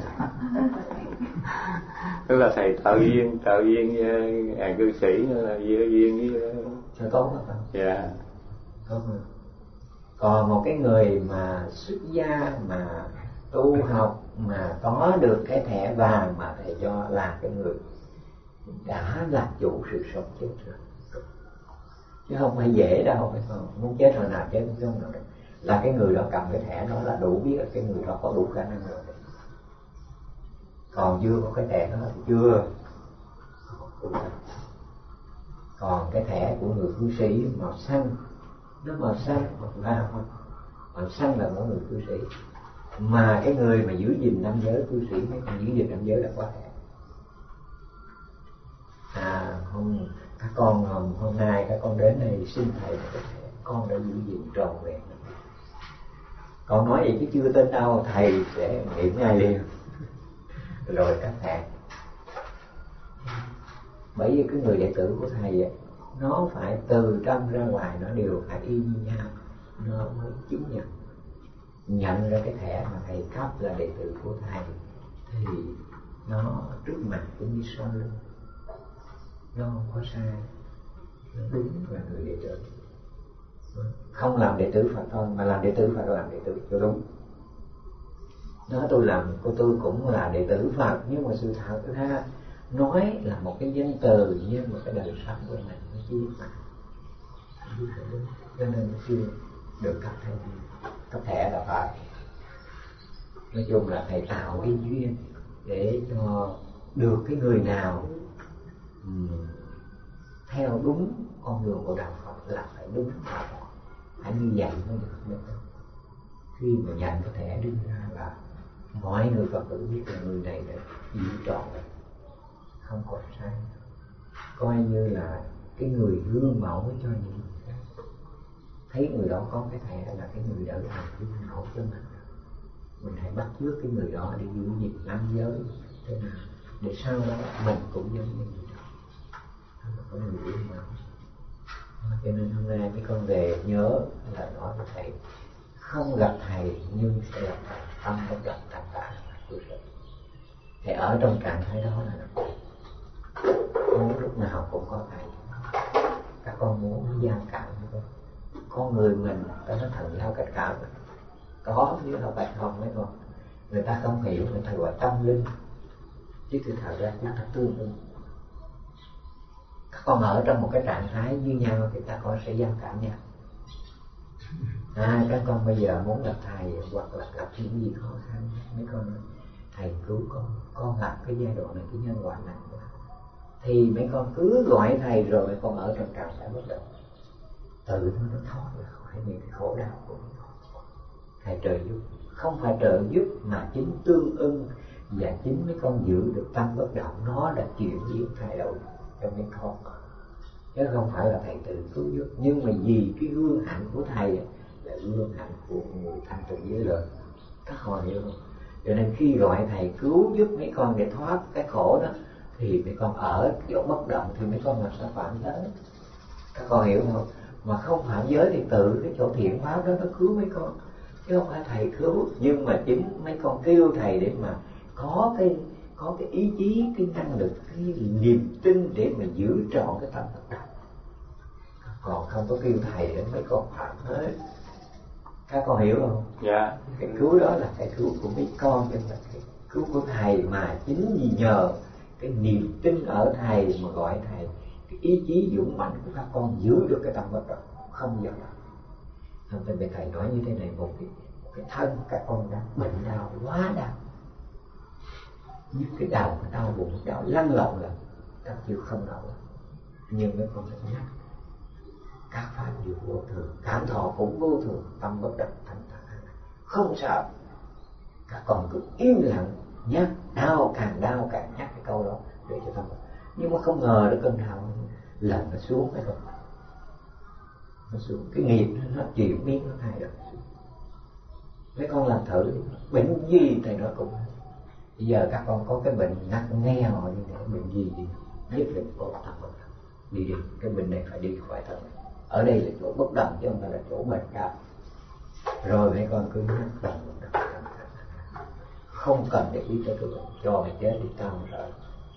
Speaker 1: Tức là thầy tạo duyên với cư sĩ là gieo duyên với
Speaker 2: cho tốt không?
Speaker 1: Dạ.
Speaker 2: Tốt rồi. Còn một cái người mà xuất gia mà tu học mà có được cái thẻ vàng mà thầy cho là cái người đã làm chủ sự sống chết rồi, chứ không phải dễ đâu. Muốn chết hồi nào chết không nào. Là cái người đó cầm cái thẻ đó là đủ biết là cái người đó có đủ khả năng rồi. Còn chưa có cái thẻ đó thì chưa. Còn cái thẻ của người cư sĩ màu xanh, nó màu xanh hoặc là màu xanh là của người cư sĩ. Mà cái người mà giữ gìn 5 giới cư sĩ mới còn giữ gìn 5 giới là có thẻ. Các con hôm nay các con đến đây xin thầy một cái thẻ, con đã giữ gìn trọn vẹn. Con nói vậy chứ chưa tin đâu, thầy sẽ nghiệm ngay liền. Rồi các thẻ. Bởi vì cái người đệ tử của thầy ấy, nó phải từ trong ra ngoài nó đều phải y như nhau, nó mới chứng nhận ra cái thẻ mà thầy cấp là đệ tử của thầy, thì nó trước mặt cũng như sau lưng, nó không có sai, nó đúng là người đệ tử. Không làm đệ tử Phật thôi, mà làm đệ tử Phật làm đệ tử cho đúng. Nói tôi cũng là đệ tử Phật, nhưng mà sự thật ra nói là một cái danh từ, nhưng mà cái đời sống của mình nó chỉ mà cho nên nó chưa được cấp thẻ. Cấp thẻ là phải, nói chung là thầy tạo cái duyên để cho được cái người nào theo đúng con đường của đạo Phật là phải đúng đạo Phật, phải như vậy mới được. Khi mà nhận cái thẻ đứng ra là mọi người Phật tử biết là người này đã giữ trọn rồi, không có sai, coi như là cái người gương mẫu cho những người khác. Thấy người đó có cái thẻ là cái người đã làm gương mẫu cho mình hãy bắt chước cái người đó để giữ gìn 5 giới thế nào để sau đó mình cũng giống như người đó, có người gương mẫu. Cho nên hôm nay mấy con về nhớ là nói với thầy, không gặp thầy nhưng sẽ gặp thầy, tâm không gặp thầy cả. Thầy ở trong trạng thái đó là muốn lúc nào cũng có thầy. Các con muốn giao cảm với con. Con người mình ta nói thần giao cách cảm, có chứ đâu phải không mấy con. Người ta không hiểu, người ta gọi tâm linh, chứ thực thật ra chúng ta tương ứng. Các con ở trong một cái trạng thái như nhau thì các con sẽ giao cảm nhau. Các con bây giờ muốn gặp thầy hoặc là gặp những gì khó khăn, mấy con nói thầy cứu con gặp cái giai đoạn này, cái nhân quả này, thì mấy con cứ gọi thầy rồi mấy con ở trong trạng thái bất động. tự nó thoát ra khỏi những cái khổ đau của mình. Thầy trợ giúp, không phải trợ giúp mà chính tương ưng, và chính mấy con giữ được tâm bất động. nó là chuyển biến thay đổi cho mấy con, chứ không phải là thầy tự cứu giúp. Nhưng mà vì cái gương hạnh của thầy là gương hạnh của người thanh tịnh giới lớn, các con hiểu không? Cho nên khi gọi thầy cứu giúp mấy con để thoát cái khổ đó, thì mấy con ở chỗ bất động thì mấy con làm sao phạm giới? Các con hiểu không? Mà không phạm giới thì tự cái chỗ thiện pháp đó nó cứu mấy con, chứ không phải thầy cứu. Nhưng mà chính mấy con kêu thầy để mà có cái ý chí, cái năng lực, cái niềm tin để mà giữ trọn cái tâm bất động. Còn không có kêu thầy để mấy con phạm hết. Các con hiểu không?
Speaker 1: Dạ.
Speaker 2: Cái cứu đó là cái cứu của mấy con, chứ là cái cứu của thầy. Mà chính vì nhờ cái niềm tin ở thầy mà gọi thầy, cái ý chí dũng mãnh của các con giữ được cái tâm bất động, không dao động. Không phải thầy nói như thế này, một cái thân các con đang bệnh đau, quá đau, như cái đầu, đau bụng, đau lăn lộn là các chịu không nổi. Nhưng mấy con phải nhắc các pháp đều vô thường, cảm thọ cũng vô thường, tâm bất động thanh thản, không sợ. Các con cứ im lặng nhắc, đau càng nhắc cái câu đó để cho tâm. Nhưng mà không ngờ được cơn đau lần nó xuống phải không? Nó xuống, cái nghiệp nó chuyển biến, nó thay đổi. Mấy con làm thử, bệnh gì thầy nói cũng. Bây giờ các con có cái bệnh nặng nghe họ như thế, bệnh gì thì nhất định có tâm bất động. Đi, cái bệnh này phải đi khỏi thân. Ở đây là chỗ bất động chứ không phải là chỗ bệnh đau. Rồi mấy con cứ nhắc tâm bất động, không cần để ý tới cái bệnh, cho mày chết đi tao không sợ.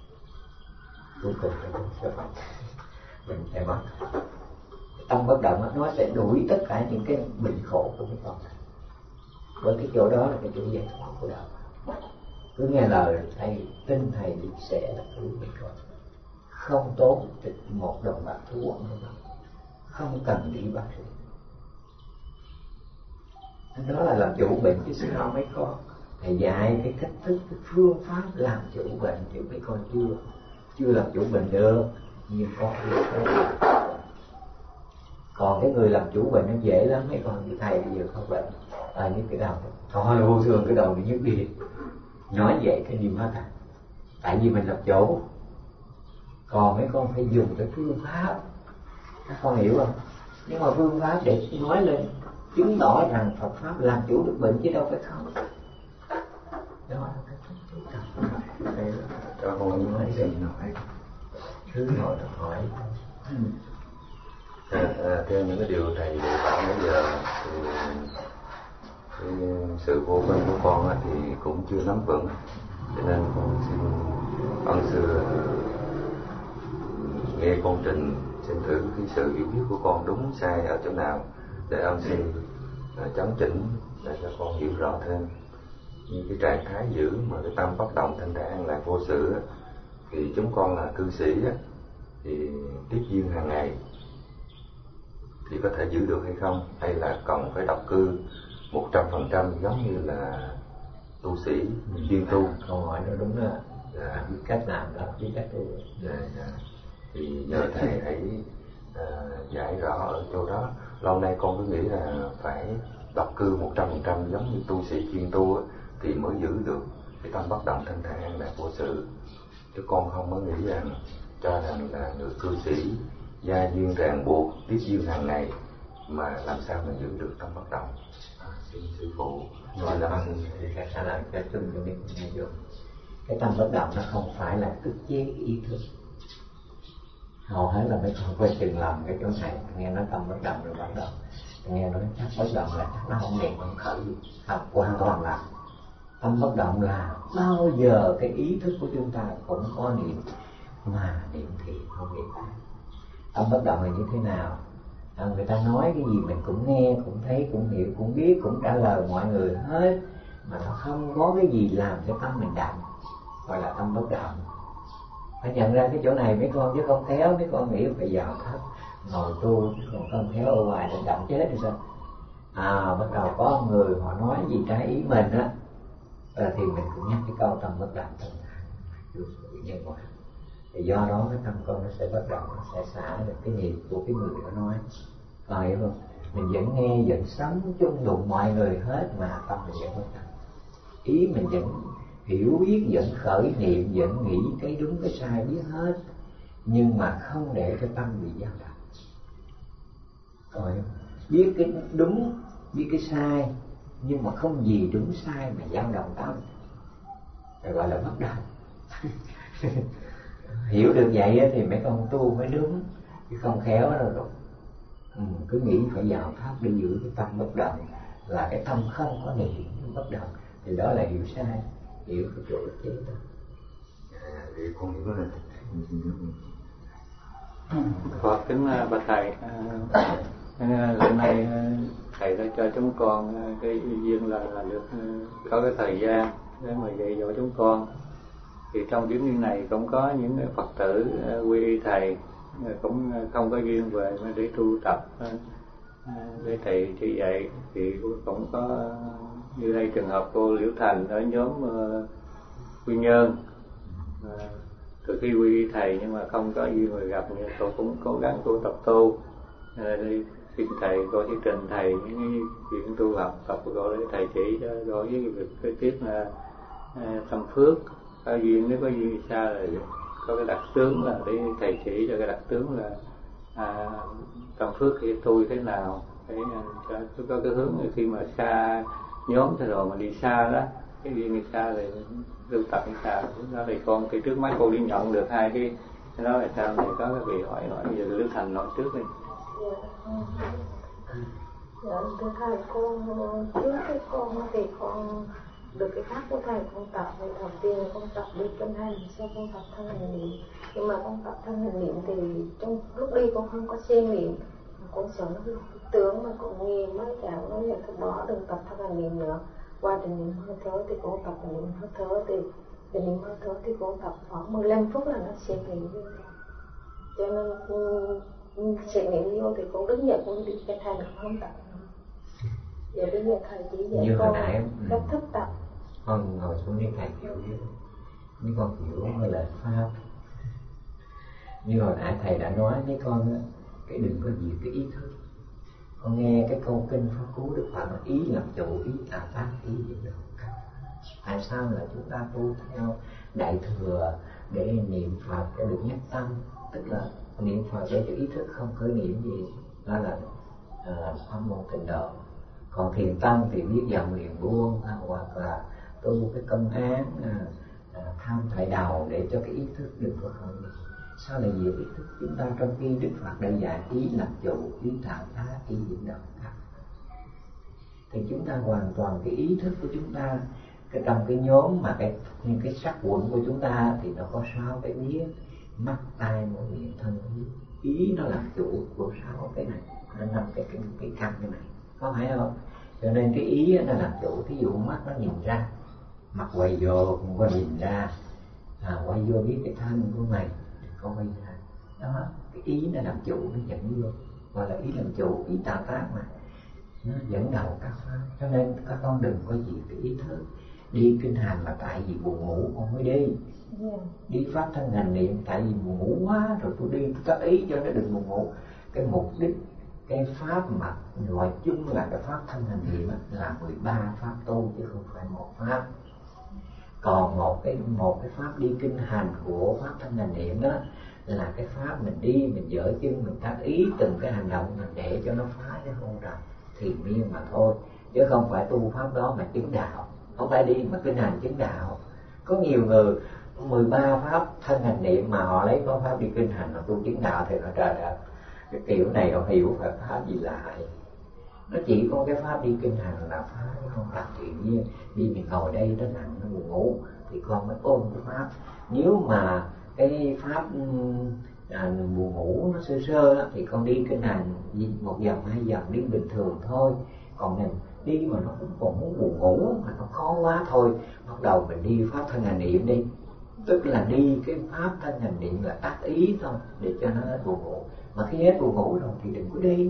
Speaker 2: Cuối cùng cái bệnh sẽ mất. Tâm bất động nó sẽ đuổi tất cả những cái bệnh khổ của mấy con. Với cái chỗ đó là cái chỗ giải thoát của đạo. Cứ nghe lời thầy, tin thầy thì sẽ là cứu mấy con. Không tốn một đồng bạc thuốc nữa, không cần đi bác sĩ. Đó là làm chủ bệnh chứ sao mấy con. Thầy dạy cái cách thức, cái phương pháp làm chủ bệnh thì mấy con chưa làm chủ bệnh được. Nhưng con còn cái người làm chủ bệnh nó dễ lắm. Mấy con như thầy bây giờ có bệnh như cái đầu thôi vô thường, cái đầu bị nhức đi, nói vậy cái niềm hết à. Tại vì mình làm chủ. Còn mấy con phải dùng cái phương pháp, các con hiểu không? Nhưng mà phương pháp để nói lên chứng tỏ rằng Phật pháp làm chủ được bệnh chứ đâu phải không. Đó là cái chú trọng.
Speaker 1: Cho con nói gì nói,
Speaker 2: cứ hỏi là hỏi.
Speaker 4: Theo những cái điều thầy bảo nãy giờ thì cái sự vô minh của con thì cũng chưa nắm vững, cho nên con xin ân sư nghe con trình, xin thử cái sự hiểu biết của con đúng sai ở chỗ nào để ân sư chấn chỉnh để cho con hiểu rõ thêm. Như cái trạng thái giữ mà cái tâm bất động thanh thản an lạc vô sự thì chúng con là cư sĩ thì tiếp duyên hàng ngày thì có thể giữ được hay không, hay là cần phải độc cư 100% giống như là tu sĩ chuyên tu?
Speaker 2: Câu hỏi nó đúng là biết cách làm đó, biết cách tu.
Speaker 4: Thì nhờ thầy hãy giải rõ ở chỗ đó. Lâu nay con cứ nghĩ là phải độc cư 100% giống như tu sĩ chuyên tu thì mới giữ được cái tâm bất động thanh thản an lạc vô sự, chứ con không có nghĩ rằng cho rằng là người cư sĩ gia duyên ràng buộc tiếp duyên hàng ngày mà làm sao mà giữ được tâm bất động. Xin sư phụ
Speaker 2: nói là thì các khả năng cái chung cho mình nghe dùng. Cái tâm bất động nó không phải là ức chế ý thức. Hầu hết là mấy con quay chừng lầm cái chỗ này, nghe nói tâm bất động rồi bắt đầu nghe nói chắc bất động là chắc nó không niệm không khởi gì. Không, hoàn toàn là tâm bất động là bao giờ cái ý thức của chúng ta cũng có niệm, mà niệm thì không niệm. Tâm bất động là như thế nào? Người ta nói cái gì mình cũng nghe, cũng thấy, cũng hiểu, cũng biết, cũng trả lời mọi người hết, mà nó không có cái gì làm cho tâm mình động, gọi là tâm bất động. Phải nhận ra cái chỗ này mấy con, chứ không khéo mấy con nghĩ phải vào thấp ngồi tu, chứ còn không khéo ở ngoài thì động chết thì sao? Bắt đầu có người họ nói gì trái ý mình á, thì mình cũng nhắc cái câu tâm bất động tâm nhân quả. Thì do đó cái tâm con nó sẽ bất động, nó sẽ xả được cái nghiệp của cái người đó nói. Phải không? Mình vẫn nghe, vẫn sống chung đụng mọi người hết mà tâm mình vẫn bất động. Ý mình vẫn hiểu biết, vẫn khởi niệm, vẫn nghĩ cái đúng cái sai biết hết, nhưng mà không để cho tâm bị dao động. Rồi biết cái đúng, biết cái sai, nhưng mà không gì đúng sai mà dao động tâm, rồi gọi là bất động. Hiểu được vậy thì mấy con tu mới đúng, chứ không khéo rồi cứ nghĩ phải vào pháp để giữ cái tâm bất động, là cái tâm không có niệm bất động, thì đó là hiểu sai, hiểu cái chỗ chế đó.
Speaker 4: Thì con hiểu rồi.
Speaker 1: Phật kính bạch thầy, lần này thầy đã cho chúng con cái duyên là được có cái thời gian để mà dạy dỗ chúng con. Thì trong chuyến đi này cũng có những Phật tử quy y thầy cũng không có duyên về để tu tập để thầy chỉ dạy, thì cũng có như đây trường hợp cô Liễu Thành ở nhóm Quy Nhơn, từ khi quy y thầy nhưng mà không có duyên người gặp, nhưng cô cũng cố gắng tu tập tu. Đi xin thầy, cô sẽ trình thầy những chuyện tu học tập của cô để thầy chỉ cho cô với việc cái tiếp là tâm phước. Có duyên, nếu có duyên xa là có cái đặc tướng là để thầy chỉ cho cái đặc tướng là tâm phước thì tu thế nào để cho có cái hướng khi mà xa nhóm rồi mà đi xa đó, cái duyên đi xa thì tu tập như sao đó. Thì con cái trước mắt cô đi nhận được hai cái đó là sao, thì có cái vị hỏi giờ Lưu Thành nói trước đi.
Speaker 5: Dạ, thưa thầy, con trước cái con thì con được cái pháp của thầy con tập, thì đầu tiên con tập đi kinh hành, sau con tập thân hành niệm. Nhưng mà con tập thân hành niệm thì trong lúc đi con không có xen niệm, con sợ nó tướng mà con nghe mấy đạo nói là con bỏ đừng tập thân hành niệm nữa. Qua trình niệm hơi thở thì con tập niệm hơi thở, thì trình niệm hơi thở thì con tập khoảng 15 phút là nó xen niệm. Cho nên xen niệm vô thì con đứng dậy con đi kinh hành không tập. Giờ bây giờ thầy chỉ dạy
Speaker 2: như
Speaker 5: con
Speaker 2: nãy,
Speaker 5: cách thức tập.
Speaker 2: con ngồi xuống đi thầy hiểu với con hiểu là pháp. Như hồi nãy thầy đã nói với con cái đừng có diệt cái ý thức. Con nghe cái câu kinh Pháp Cú Đức Phật nói ý làm chủ, ý tạo tác, ý dẫn đầu. Tại sao là chúng ta tu theo Đại Thừa để niệm Phật để được nhất tâm, tức là niệm Phật để cho ý thức không khởi niệm gì, đó là pháp môn Tịnh Độ. Còn thiền tâm thì biết dòng liền buông, hoặc là tu cái công án tham tại đầu để cho cái ý thức đừng có khởi niệm. Sao lại diệt ý thức? Chúng ta trong khi Đức Phật đã dạy ý làm chủ, ý tạo tác, ý dẫn đầu thì chúng ta hoàn toàn cái ý thức của chúng ta trong cái nhóm mà những cái sắc quận của chúng ta thì nó có 6 cái biết: mắt, tai, mũi, miệng, thân, ý nó làm chủ của 6 cái này, nó 5 cái căn cái này, có phải không? Cho nên cái ý nó làm chủ. Thí dụ mắt nó nhìn ra, mặt quay vô không có nhìn ra, quay vô biết cái thân của mày có quay ra, đó cái ý nó làm chủ, nó dẫn vô, gọi là ý làm chủ, ý tạo tác mà nó dẫn đầu các pháp. Cho nên các con đừng có gì cái ý thức. Đi kinh hành là tại vì buồn ngủ con mới đi. Đi pháp thân hành niệm tại vì buồn ngủ quá rồi tôi đi, tôi có ý cho nó đừng buồn ngủ. Cái mục đích cái pháp mà gọi chung là cái pháp thân hành niệm là 13 pháp tu chứ không phải một pháp. Còn một cái pháp đi kinh hành của pháp thân hành niệm đó là cái pháp mình đi, mình dở chân, mình tác ý từng cái hành động mình để cho nó phá cái hôn trầm thiền miên mà thôi, chứ không phải tu pháp đó mà chứng đạo. Không phải đi mà kinh hành chứng đạo. Có nhiều người 13 pháp thân hành niệm mà họ lấy có pháp đi kinh hành là tu chứng đạo, thì nó trời ơi, cái kiểu này họ hiểu phải pháp gì lại. Nó chỉ có cái pháp đi kinh hành là phá cái hôn trầm thiền miên. Đi mình ngồi đây nó nặng, nó buồn ngủ thì con mới ôm cái pháp. Nếu mà cái pháp buồn ngủ nó sơ sơ đó, thì con đi kinh hành 1 vòng 2 vòng đi bình thường thôi. Còn mình đi mà nó cũng còn muốn buồn ngủ mà nó khó quá thôi, bắt đầu mình đi pháp thân hành niệm đi, tức là đi cái pháp thân hành niệm là tác ý thôi để cho nó hết buồn ngủ. Mà khi hết buồn ngủ rồi thì đừng có đi.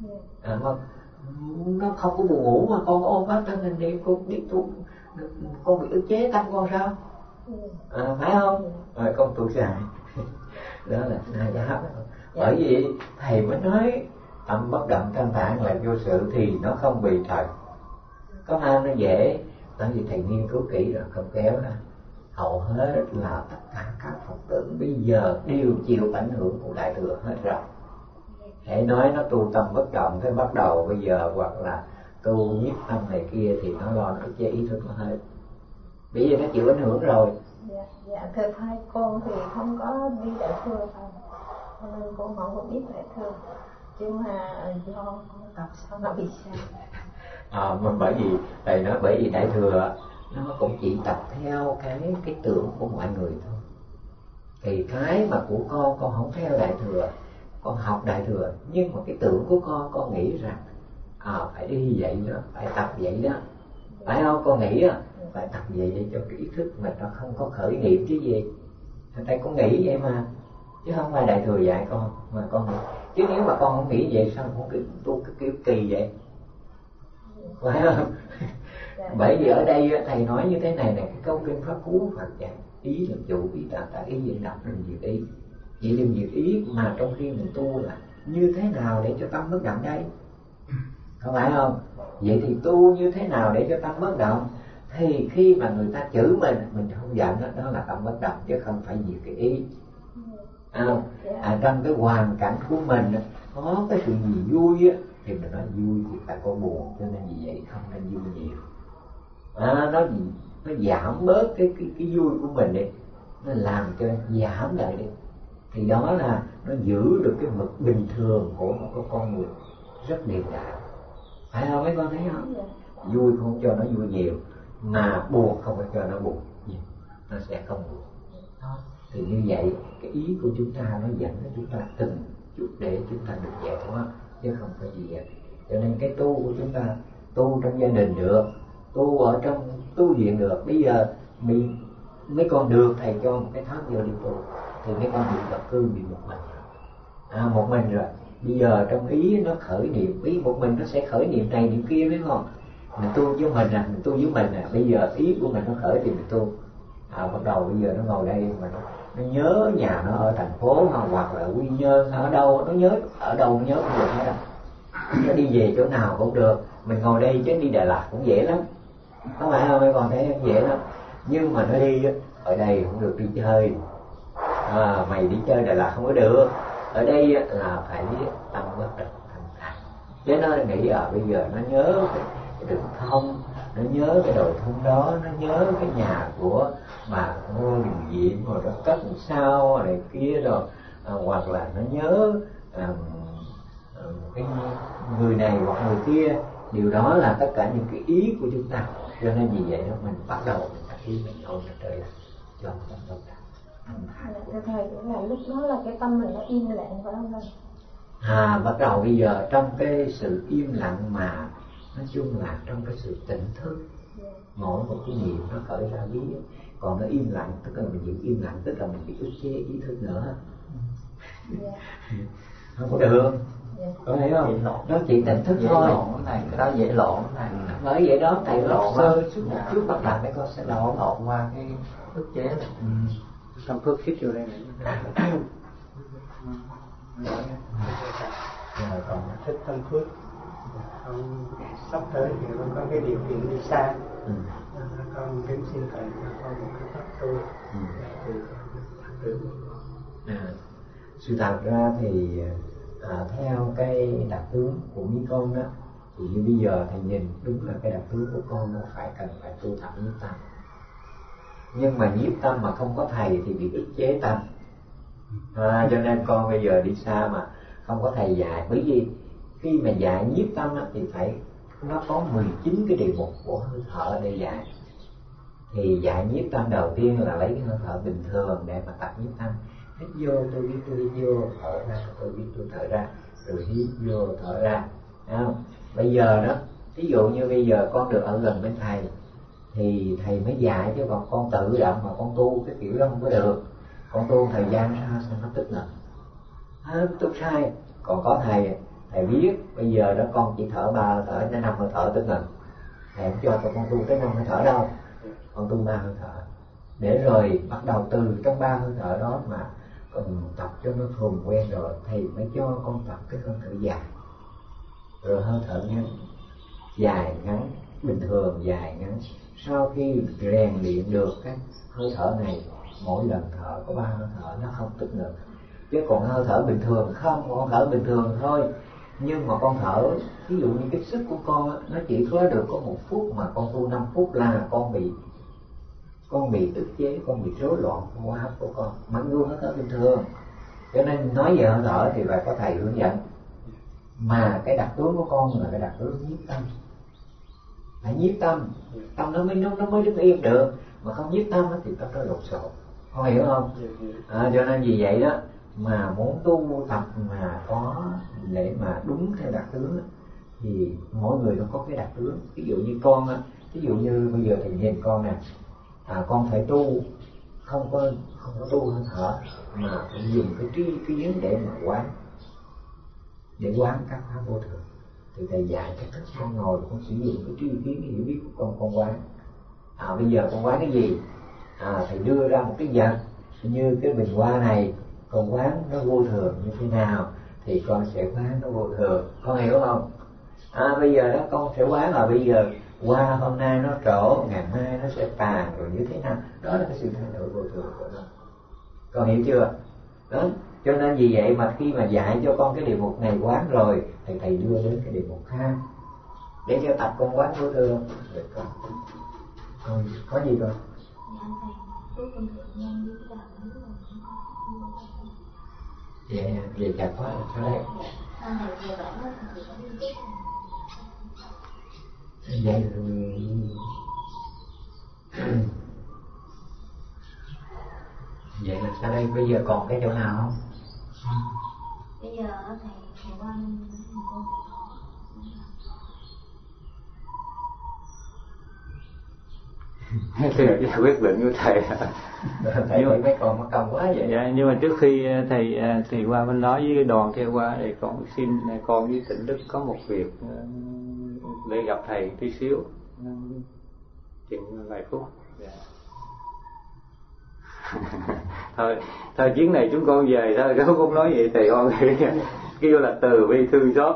Speaker 2: Nó không có buồn ngủ mà con ôm pháp thân hành niệm, con biết tu, con bị ức chế tâm con sao? Phải không? Rồi con tu xài. Đó là hai cái pháp đó. Bởi vì thầy mới nói tâm bất động thanh thản là vô sự thì nó không bị thời. Có ai nó dễ, tại vì thầy nghiên cứu kỹ rồi không kéo ra. Hầu hết là tất cả các Phật tử bây giờ đều chịu ảnh hưởng của Đại Thừa hết rồi. Hãy nói nó tu tâm bất động, cái bắt đầu bây giờ hoặc là tu nhiếp tâm này kia thì nó lo nó chế ý thức nó hết. Bây giờ nó chịu ảnh hưởng rồi.
Speaker 5: Dạ thưa thầy, con thì không có đi Đại Thừa thôi, nên con không có biết Đại Thừa, chứ mà do con tập sao nó bị sai.
Speaker 2: Mà bởi vì thầy nói bởi vì Đại Thừa nó cũng chỉ tập theo cái tưởng của mọi người thôi. Thì cái mà của con không theo Đại Thừa, con học Đại Thừa, nhưng mà cái tưởng của con nghĩ rằng phải đi vậy đó, phải tập vậy đó, phải không? Con nghĩ phải tập vậy để cho cái ý thức mà nó không có khởi niệm chứ gì. Thầy con nghĩ vậy mà, chứ không phải Đại Thừa dạy con mà con nghĩ. Chứ nếu mà con không nghĩ vậy sao con cứ tu cái kiểu kỳ vậy, phải không? Bởi vì ở đây thầy nói như thế này nè, cái câu kinh Pháp Cú Phật dạy ý làm chủ, ý tạo ý diễn đọc đừng diệt ý. Vậy đừng diệt ý mà trong khi mình tu là như thế nào để cho tâm bất động đây, không phải không? Vậy thì tu như thế nào để cho tâm bất động? Thì khi mà người ta chửi mình không giận đó là tâm bất động, chứ không phải diệt cái ý. Trong cái hoàn cảnh của mình có cái sự gì vui thì mình nói vui thì phải có buồn, cho nên vì vậy không nên vui nhiều. Nó giảm bớt cái vui của mình đi, nó làm cho giảm lại đi, thì đó là nó giữ được cái mực bình thường của con người rất điềm đạm, phải không mấy con thấy không? Vui không cho nó vui nhiều, mà buồn không phải cho nó buồn nhiều, nó sẽ không buồn. Đó. Thì như vậy cái ý của chúng ta nó dẫn đến chúng ta từng chút để chúng ta được giải thoát, chứ không phải gì hết. Cho nên cái tu của chúng ta tu trong gia đình được, tu ở trong tu viện được. Bây giờ mấy con được thầy cho một cái tháp vô đi tu thì mấy con bị lập cư, bị một mình, một mình rồi. Bây giờ trong ý nó khởi niệm, ý một mình nó sẽ khởi niệm này niệm kia, biết không? Mình tu với mình mình tu với mình bây giờ ý của mình nó khởi thì mình tu. Bắt đầu bây giờ nó ngồi đây mà nó nhớ nhà nó ở thành phố hoặc là Quy Nhơn, ở đâu nó nhớ, ở đâu nó nhớ cũng được hết đâu. Nó đi về chỗ nào cũng được, mình ngồi đây chứ đi Đà Lạt cũng dễ lắm, không phải không? Mấy con thấy dễ lắm. Nhưng mà nó đi ở đây không được đi chơi, mày đi chơi Đà Lạt không có được, ở đây là phải tâm bất động thanh thản. Chứ nó nghĩ bây giờ nó nhớ cái đường thông, nó nhớ cái đồi thông đó, nó nhớ cái nhà của bà Ngô Đình Diệm rồi nó cất làm sao này kia rồi, hoặc là nó nhớ cái người này hoặc người kia. Điều đó là tất cả những cái ý của chúng ta. Cho nên vì vậy đó mình bắt đầu mình đặt ý mình ôn là trời cho tâm đâu ra.
Speaker 5: Thưa thầy, là lúc đó là cái tâm mình nó im lặng phải không thầy?
Speaker 2: Bắt đầu bây giờ trong cái sự im lặng mà nói chung là trong cái sự tỉnh thức, mỗi một cái niệm nó khởi ra lý. Còn nó im lặng tức là mình giữ im lặng, tức là mình bị ức chế ý thức nữa. Không có được, có thấy không? Nó chỉ tỉnh thức thôi.
Speaker 3: Này cái đó dễ lộn này.
Speaker 2: Bởi vậy đó thầy lộn sơ chút bắt đầu mấy con sẽ lộn
Speaker 3: qua cái ức chế này.
Speaker 1: Tâm phước khít vô đây này.
Speaker 3: Còn thích tâm phước, con sắp tới thì con có cái điều kiện đi xa, con kính xin thầy cho con một cái pháp tu
Speaker 2: sự thật ra thì theo cái đặc tướng của mấy con đó, thì như bây giờ thầy nhìn đúng là cái đặc tướng của con nó cần phải tu tập nhiếp tâm. Nhưng mà nhiếp tâm mà không có thầy thì bị ức chế tâm. Cho nên con bây giờ đi xa mà không có thầy dạy, bởi vì khi mà dạy nhiếp tâm thì phải nó có 19 cái đề mục của hơi thở để dạy. Thì dạy nhiếp tâm đầu tiên là lấy cái hơi thở bình thường để mà tập nhiếp tâm. Hít vô tôi biết tôi hít vô, thở ra tôi biết tôi thở ra, rồi hít vô thở ra. Không? Bây giờ đó, ví dụ như bây giờ con được ở gần bên thầy thì thầy mới dạy, chứ còn con tự động mà con tu cái kiểu đó không có được. Con tu thời gian sao nó tức ngực, tức sai. Còn có thầy biết bây giờ đó con chỉ thở 3 hơi thở đến 5 hơi thở tức ngực, thầy không cho con tu tới 5 hơi thở đâu, con tu 3 hơi thở. Để rồi bắt đầu từ trong 3 hơi thở đó mà tập cho nó thuần quen rồi thầy mới cho con tập cái hơi thở dài. rồi hơi thở ngắn, dài ngắn, bình thường dài ngắn. Sau khi rèn luyện được cái hơi thở này, mỗi lần thở có 3 hơi thở, nó không tức ngực. Chứ còn hơi thở bình thường không, con thở bình thường thôi, nhưng mà con thở, ví dụ như cái sức của con nó chỉ có được có 1 phút, mà con tu 5 phút là con bị ức chế, con bị rối loạn hô hấp của con, mặc dù hơi thở bình thường. Cho nên nói về hơi thở thì phải có thầy hướng dẫn. Mà cái đặc tướng của con là cái đặc tướng nhiếp tâm, phải nhiếp tâm, tâm nó mới đứng yên được, mà không nhiếp tâm thì tâm nó lộn xộn, con hiểu không? Cho nên vì vậy đó, mà muốn tu tập mà có để mà đúng theo đặc tướng thì mỗi người nó có cái đặc tướng. Ví dụ như con á, ví dụ như bây giờ thì nhìn con nè, con phải tu không có tu hơi thở, mà phải dùng cái tri kiến để mà để quán các pháp vô thường. Thì thầy dạy cách thức con ngồi, con sử dụng cái tri kiến hiểu biết của con quán. Bây giờ con quán cái gì? Thầy đưa ra một cái vật như cái bình hoa này, con quán nó vô thường như thế nào thì con sẽ quán nó vô thường, con hiểu không? Bây giờ đó con sẽ quán là bây giờ hoa hôm nay nó trổ, ngày mai nó sẽ tàn rồi như thế nào, đó là cái sự thay đổi vô thường của nó, con hiểu chưa? Đó, cho nên vì vậy mà khi mà dạy cho con cái đề mục này quán rồi thì thầy đưa đến cái đề mục khác để cho tập con quán vô thường. Được con có gì con? Về chặt quá là sao đây? Vậy rồi vậy là sao đây? Bây giờ còn cái chỗ nào không?
Speaker 5: Bây giờ thầy quan
Speaker 1: thì quyết định của thầy.
Speaker 2: Nhưng mà mấy con mất công quá vậy.
Speaker 1: Dạ, nhưng mà trước khi thầy qua bên nói với đoàn theo qua thì con xin con với Tịnh Đức có một việc để gặp thầy tí xíu, chừng vài phút. Dạ. thôi chuyến này chúng con về thôi, không nói gì thầy con kêu là từ bi thương xót.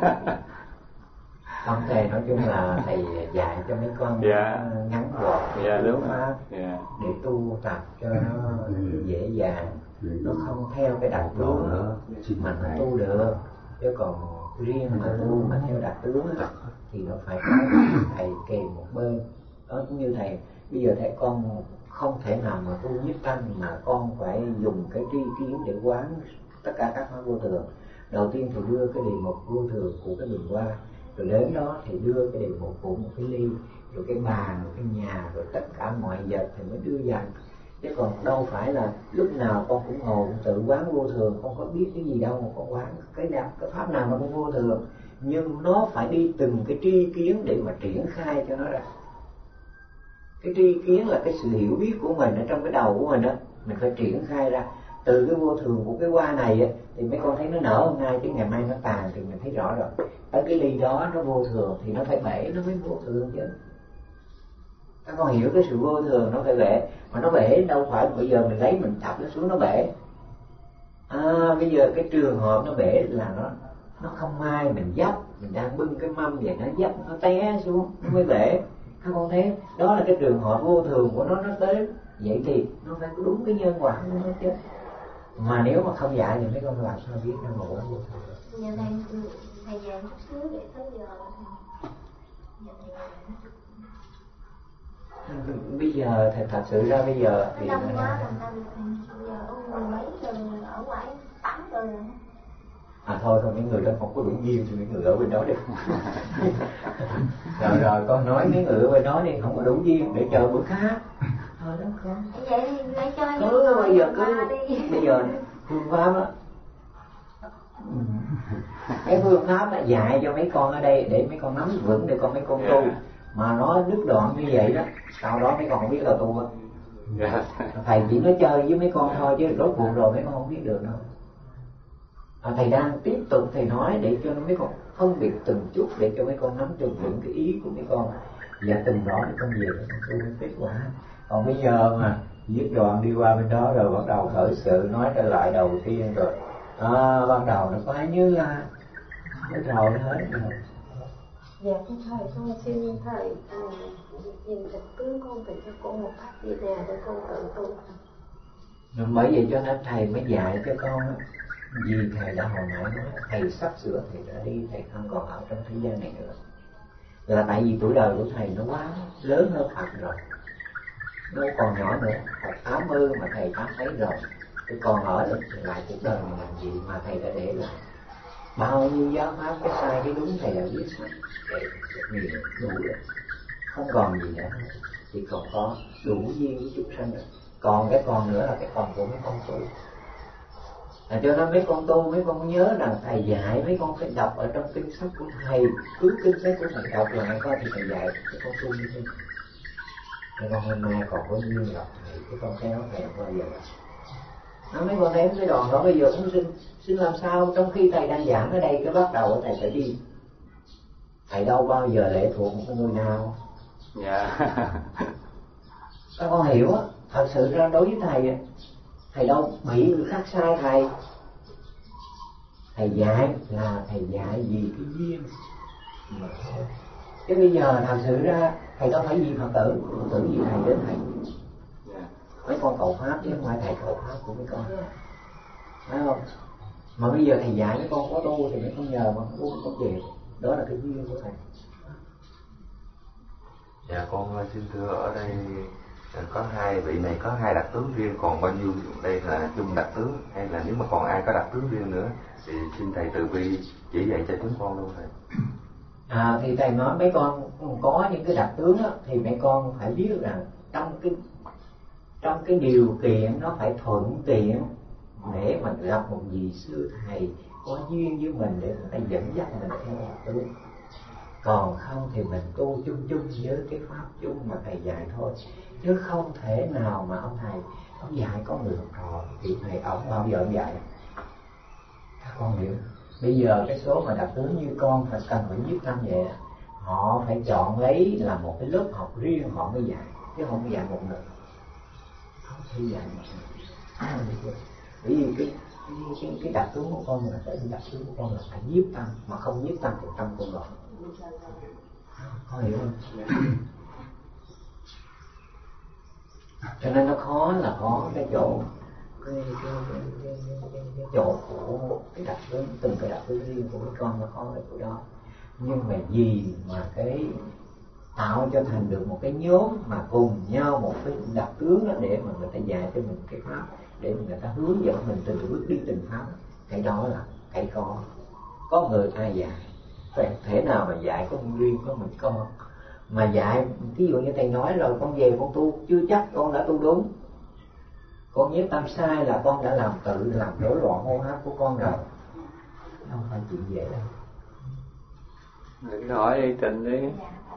Speaker 2: Không, thầy nói chung là thầy dạy cho mấy con ngắn gọn,
Speaker 1: đúng
Speaker 2: pháp để tu tập cho nó dễ dàng, nó không theo cái đặc tướng mà nó tu được. Chứ còn riêng mà tu mà theo đặc tướng thì nó phải có thầy kèm một bên. Đó cũng như thầy, bây giờ thầy con không thể nào mà tu nhiếp tâm mà con phải dùng cái tri kiến để quán tất cả các pháp vô thường. Đầu tiên thì đưa cái đề mục vô thường của cái bình hoa, rồi đến đó thì đưa cái đề mục của một cái ly, rồi cái bàn, rồi cái nhà, rồi tất cả mọi vật thì mới đưa dần. Chứ còn đâu phải là lúc nào con cũng ngồi tự quán vô thường, con có biết cái gì đâu mà con quán cái pháp nào nó cũng vô thường. Nhưng nó phải đi từng cái tri kiến để mà triển khai cho nó ra. Cái tri kiến là cái sự hiểu biết của mình ở trong cái đầu của mình đó, mình phải triển khai ra. Từ cái vô thường của cái hoa này á, thì mấy con thấy nó nở hôm nay chứ ngày mai nó tàn thì mình thấy rõ rồi. Ở cái ly đó nó vô thường thì nó phải bể nó mới vô thường chứ. Các con hiểu cái sự vô thường nó phải bể, mà nó bể đâu phải bây giờ mình lấy mình chập nó xuống nó bể. Bây giờ cái trường hợp nó bể là nó không may mình dấp, mình đang bưng cái mâm vậy nó dấp nó té xuống nó mới bể. Các con thấy đó là cái trường hợp vô thường của nó tới. Vậy thì nó phải có đúng cái nhân quả của nó chứ. Mà nếu mà không dạy thì mấy con làm sao biết nó ngộ vô thường.
Speaker 5: Giờ thầy về chút xíu để tới giờ
Speaker 2: Bây giờ thì thật sự ra bây giờ thì
Speaker 5: đông quá làm sao được giờ có 10 mấy giờ ở ngoài 8 giờ rồi.
Speaker 2: Thôi mấy người đó không có đủ duyên thì mấy người ở bên đó đi. rồi con nói mấy người ở bên đó đi, không có đủ duyên để chờ bữa khác. Thôi đó con.
Speaker 5: Vậy thì lấy cho bây
Speaker 2: giờ phương pháp á, cái phương pháp là dạy cho mấy con ở đây để mấy con nắm vững để con mấy con tu. Mà nó đứt đoạn như vậy đó, sau đó mấy con không biết là tu á. Thầy chỉ nói chơi với mấy con thôi chứ rốt cuộc rồi mấy con không biết được đâu. Thầy đang tiếp tục thầy nói để cho mấy con phân biệt từng chút, để cho mấy con nắm được vững cái ý của mấy con và từng đó để con về con tu kết quả. Còn bây giờ mà dứt đoạn đi qua bên đó rồi bắt đầu khởi sự nói trở lại đầu tiên rồi bắt đầu nó có như là
Speaker 3: hết rồi hết rồi.
Speaker 5: Dạ thầy, con xin thầy nhìn thực tướng con tự cho con một pháp gì nào để con tự tu.
Speaker 2: Bởi vậy cho nên thầy mới dạy cho con á, vì thầy đã hồi nãy nói thầy sắp sửa thầy ra đi, thầy không còn ở trong thế gian này nữa, là tại vì tuổi đời của thầy nó quá lớn hơn Phật rồi, nó còn nhỏ nữa. Phật 80 mà thầy 80 rồi, tôi còn ở lại cuộc đời mình làm gì mà thầy đã để lại bao nhiêu giáo pháp, cái sai cái đúng thầy đã biết hết, để nhiều đủ rồi, không còn gì nữa, chỉ còn có đủ duyên với chúng sanh rồi. Còn cái còn nữa là cái còn của mấy con tu. Cho nên mấy con tu, mấy con nhớ rằng thầy dạy mấy con phải đọc ở trong kinh sách của thầy, cứ kinh sách của thầy đọc lại coi thì thầy dạy mấy con tu như thế. Mấy con hôm nay còn có duyên gặp thầy, cái con kéo thầy không bao giờ. Mấy con thấy cái đoàn đó bây giờ cũng xin làm sao trong khi thầy đang giảng ở đây, cái bắt đầu thầy phải đi. Thầy đâu bao giờ lệ thuộc một người nào.
Speaker 1: Dạ.
Speaker 2: Các con hiểu á, thật sự ra đối với thầy đâu bị người khác sai thầy. Thầy dạy là thầy dạy vì cái duyên. Chứ bây giờ thật sự ra thầy đâu phải vì Phật tử vì thầy đến thầy. Mấy con cầu pháp chứ không phải thầy cầu pháp của mấy con, phải không? Mà bây giờ thầy dạy mấy con có tu thì mấy con nhờ mà có về, đó là cái duyên của thầy.
Speaker 4: Dạ con xin thưa, ở đây có hai vị này có hai đặc tướng riêng, còn bao nhiêu đây là chung đặc tướng, hay là nếu mà còn ai có đặc tướng riêng nữa thì xin thầy từ bi chỉ dạy cho chúng con luôn thầy.
Speaker 2: Thì thầy nói mấy con có những cái đặc tướng đó, thì mấy con phải biết rằng trong cái điều kiện nó phải thuận tiện để mình gặp một vị sư thầy có duyên với mình để người ta dẫn dắt mình theo đặc tướng. Còn không thì mình tu chung với cái pháp chung mà thầy dạy thôi, chứ không thể nào mà ông thầy ông dạy có người học trò thì thầy ông bao giờ ông dạy. Các con hiểu, bây giờ cái số mà đặc tướng như con phải cần phải nhiếp tâm vậy, họ phải chọn lấy là một cái lớp học riêng họ mới dạy, chứ không có dạy một người, không thể dạy một người. Bởi vì cái đặc tướng của con là phải nhiếp tâm, mà không nhiếp tâm thì tâm con loạn. Có hiểu không? Cho nên nó khó là có cái chỗ cái chỗ của cái đặc tướng, từng cái đặc tướng riêng của mấy con nó khó ở chỗ đó. Nhưng mà vì mà cái tạo cho thành được một cái nhóm mà cùng nhau một cái đặc tướng đó để mà người ta dạy cho mình cái pháp, để mà người ta hướng dẫn mình từng bước đi từng pháp, cái đó là cái có người ai dạy. Phải thể nào mà dạy có riêng có mình con mà dạy, ví dụ như thầy nói rồi con về con tu chưa chắc con đã tu đúng, con nhiếp tâm sai là con đã làm rối loạn hô hấp của con rồi, không phải chuyện dễ đâu.
Speaker 1: Đừng hỏi đi Trịnh đi.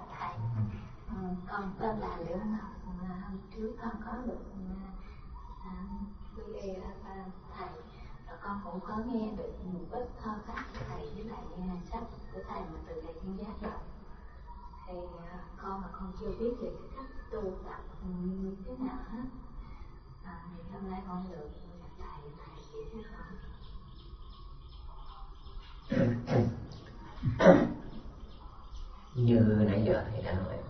Speaker 6: Con tên là Liễu Ngọc, hôm trước con có được thầy, và con cũng có nghe được một ít thơ pháp của thầy với lại sách của thầy mà từ thầy Thiên Giác đọc. Thì con mà con chưa biết về cái cách tu tập như thế nào hết. Thì hôm nay con được thầy chỉ cho con.
Speaker 2: Như nãy giờ thầy đã nói,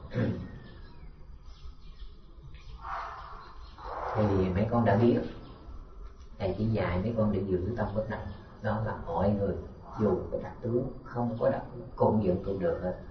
Speaker 2: thì mấy con đã biết thầy chỉ dạy mấy con để giữ tâm bất động, đó là mọi người dù có đặc tướng không có đặc tướng cũng vẫn tu được hết.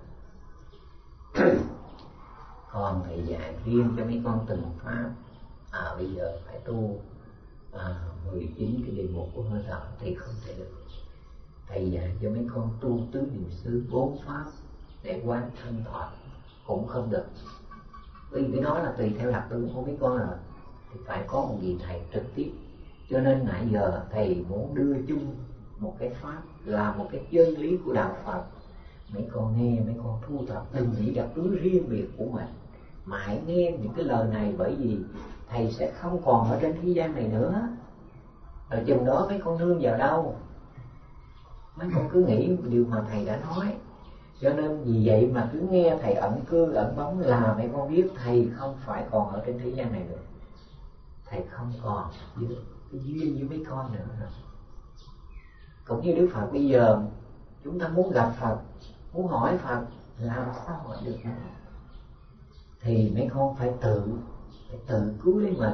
Speaker 2: Còn thầy dạy riêng cho mấy con từng pháp, bây giờ phải tu 19 cái đề mục của hơi thở thì không thể được. Thầy dạy cho mấy con tu tứ niệm xứ 4 pháp để quán thân thọ cũng không được, vì cái đó là tùy theo đặc tướng của mấy con rồi, thì phải có một vị thầy trực tiếp. Cho nên nãy giờ thầy muốn đưa chung một cái pháp là một cái chân lý của đạo Phật. Mấy con nghe, mấy con thu thập từng vị đặc tướng riêng biệt của mình, mà hãy nghe những cái lời này, bởi vì thầy sẽ không còn ở trên thế gian này nữa. Rồi chừng đó mấy con nương vào đâu? Mấy con cứ nghĩ điều mà thầy đã nói. Cho nên vì vậy mà cứ nghe thầy ẩn cư ẩn bóng là mấy con biết thầy không phải còn ở trên thế gian này nữa. Thầy không còn cái duyên với mấy con nữa rồi. Cũng như Đức Phật bây giờ chúng ta muốn gặp Phật, muốn hỏi Phật, làm sao hỏi được nữa? Thì mấy con phải tự cứu lấy mình,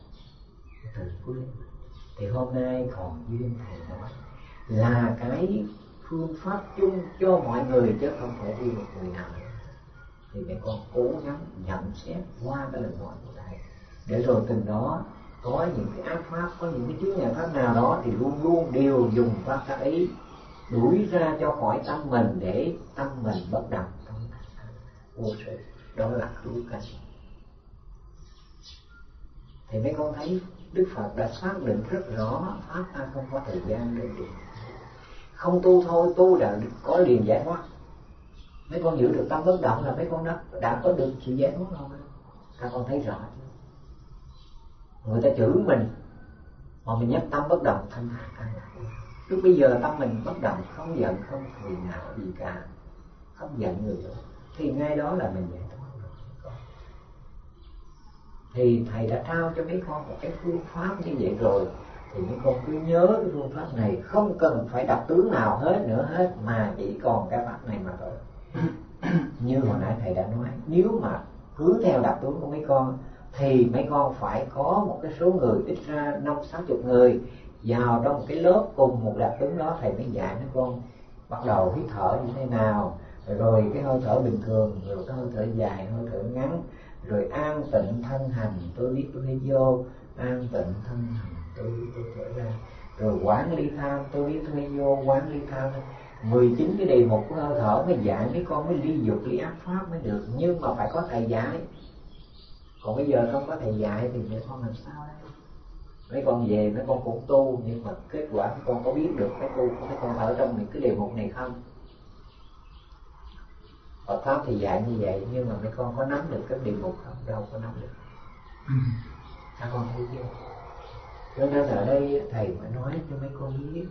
Speaker 2: Thì hôm nay còn duyên thầy nói là cái phương pháp chung cho mọi người chứ không phải riêng một người nào. Thì mấy con cố gắng nhận xét qua cái lời nói của thầy, để rồi từ đó có những cái ác pháp, có những cái chướng ngại pháp nào đó thì luôn luôn đều dùng pháp các ấy đuổi ra cho khỏi tâm mình, để tâm mình bất động trong vô sự. Đó là cứu cánh. Thì mấy con thấy Đức Phật đã xác định rất rõ pháp ta không có thời gian để được. Không tu thôi, tu đã có liền giải thoát. Mấy con giữ được tâm bất động là mấy con đã có được sự giải thoát rồi. Các con thấy rõ chưa? Người ta chửi mình mà mình nhắc tâm bất động, thanh thản an lạc. Lúc bây giờ tâm mình bất động, không giận, không phiền não gì cả, không giận người nữa, thì ngay đó là mình giải thoát rồi. Thì thầy đã trao cho mấy con một cái phương pháp như vậy rồi, thì mấy con cứ nhớ cái phương pháp này, không cần phải đọc tướng nào hết, mà chỉ còn cái pháp này mà thôi. Như hồi nãy thầy đã nói, nếu mà cứ theo đọc tướng của mấy con thì mấy con phải có một cái số người, ít ra 50-60 người vào trong một cái lớp cùng một đặc tướng đó, thầy mới dạy mấy con bắt đầu hít thở như thế nào, rồi cái hơi thở bình thường, rồi cái hơi thở dài, hơi thở ngắn, rồi an tịnh thân hành, tôi biết tôi hay vô, an tịnh thân hành, tôi biết tôi thở ra, rồi quán ly tham, tôi biết tôi hay vô, quán ly tham. 19 cái đề mục của hơi thở mới dạy mấy con mới ly dục ly ác pháp mới được, nhưng mà phải có thầy dạy. Còn bây giờ không có thầy dạy thì mấy con làm sao đây? Mấy con về mấy con cũng tu, nhưng mà kết quả mấy con có biết được cái tu của mấy con ở trong những cái đề mục này không? Phật pháp thì dạy như vậy, nhưng mà mấy con có nắm được cái đề mục không? Đâu có nắm được. Các con thấy chưa? Cho nên ở đây thầy mới nói cho mấy con biết,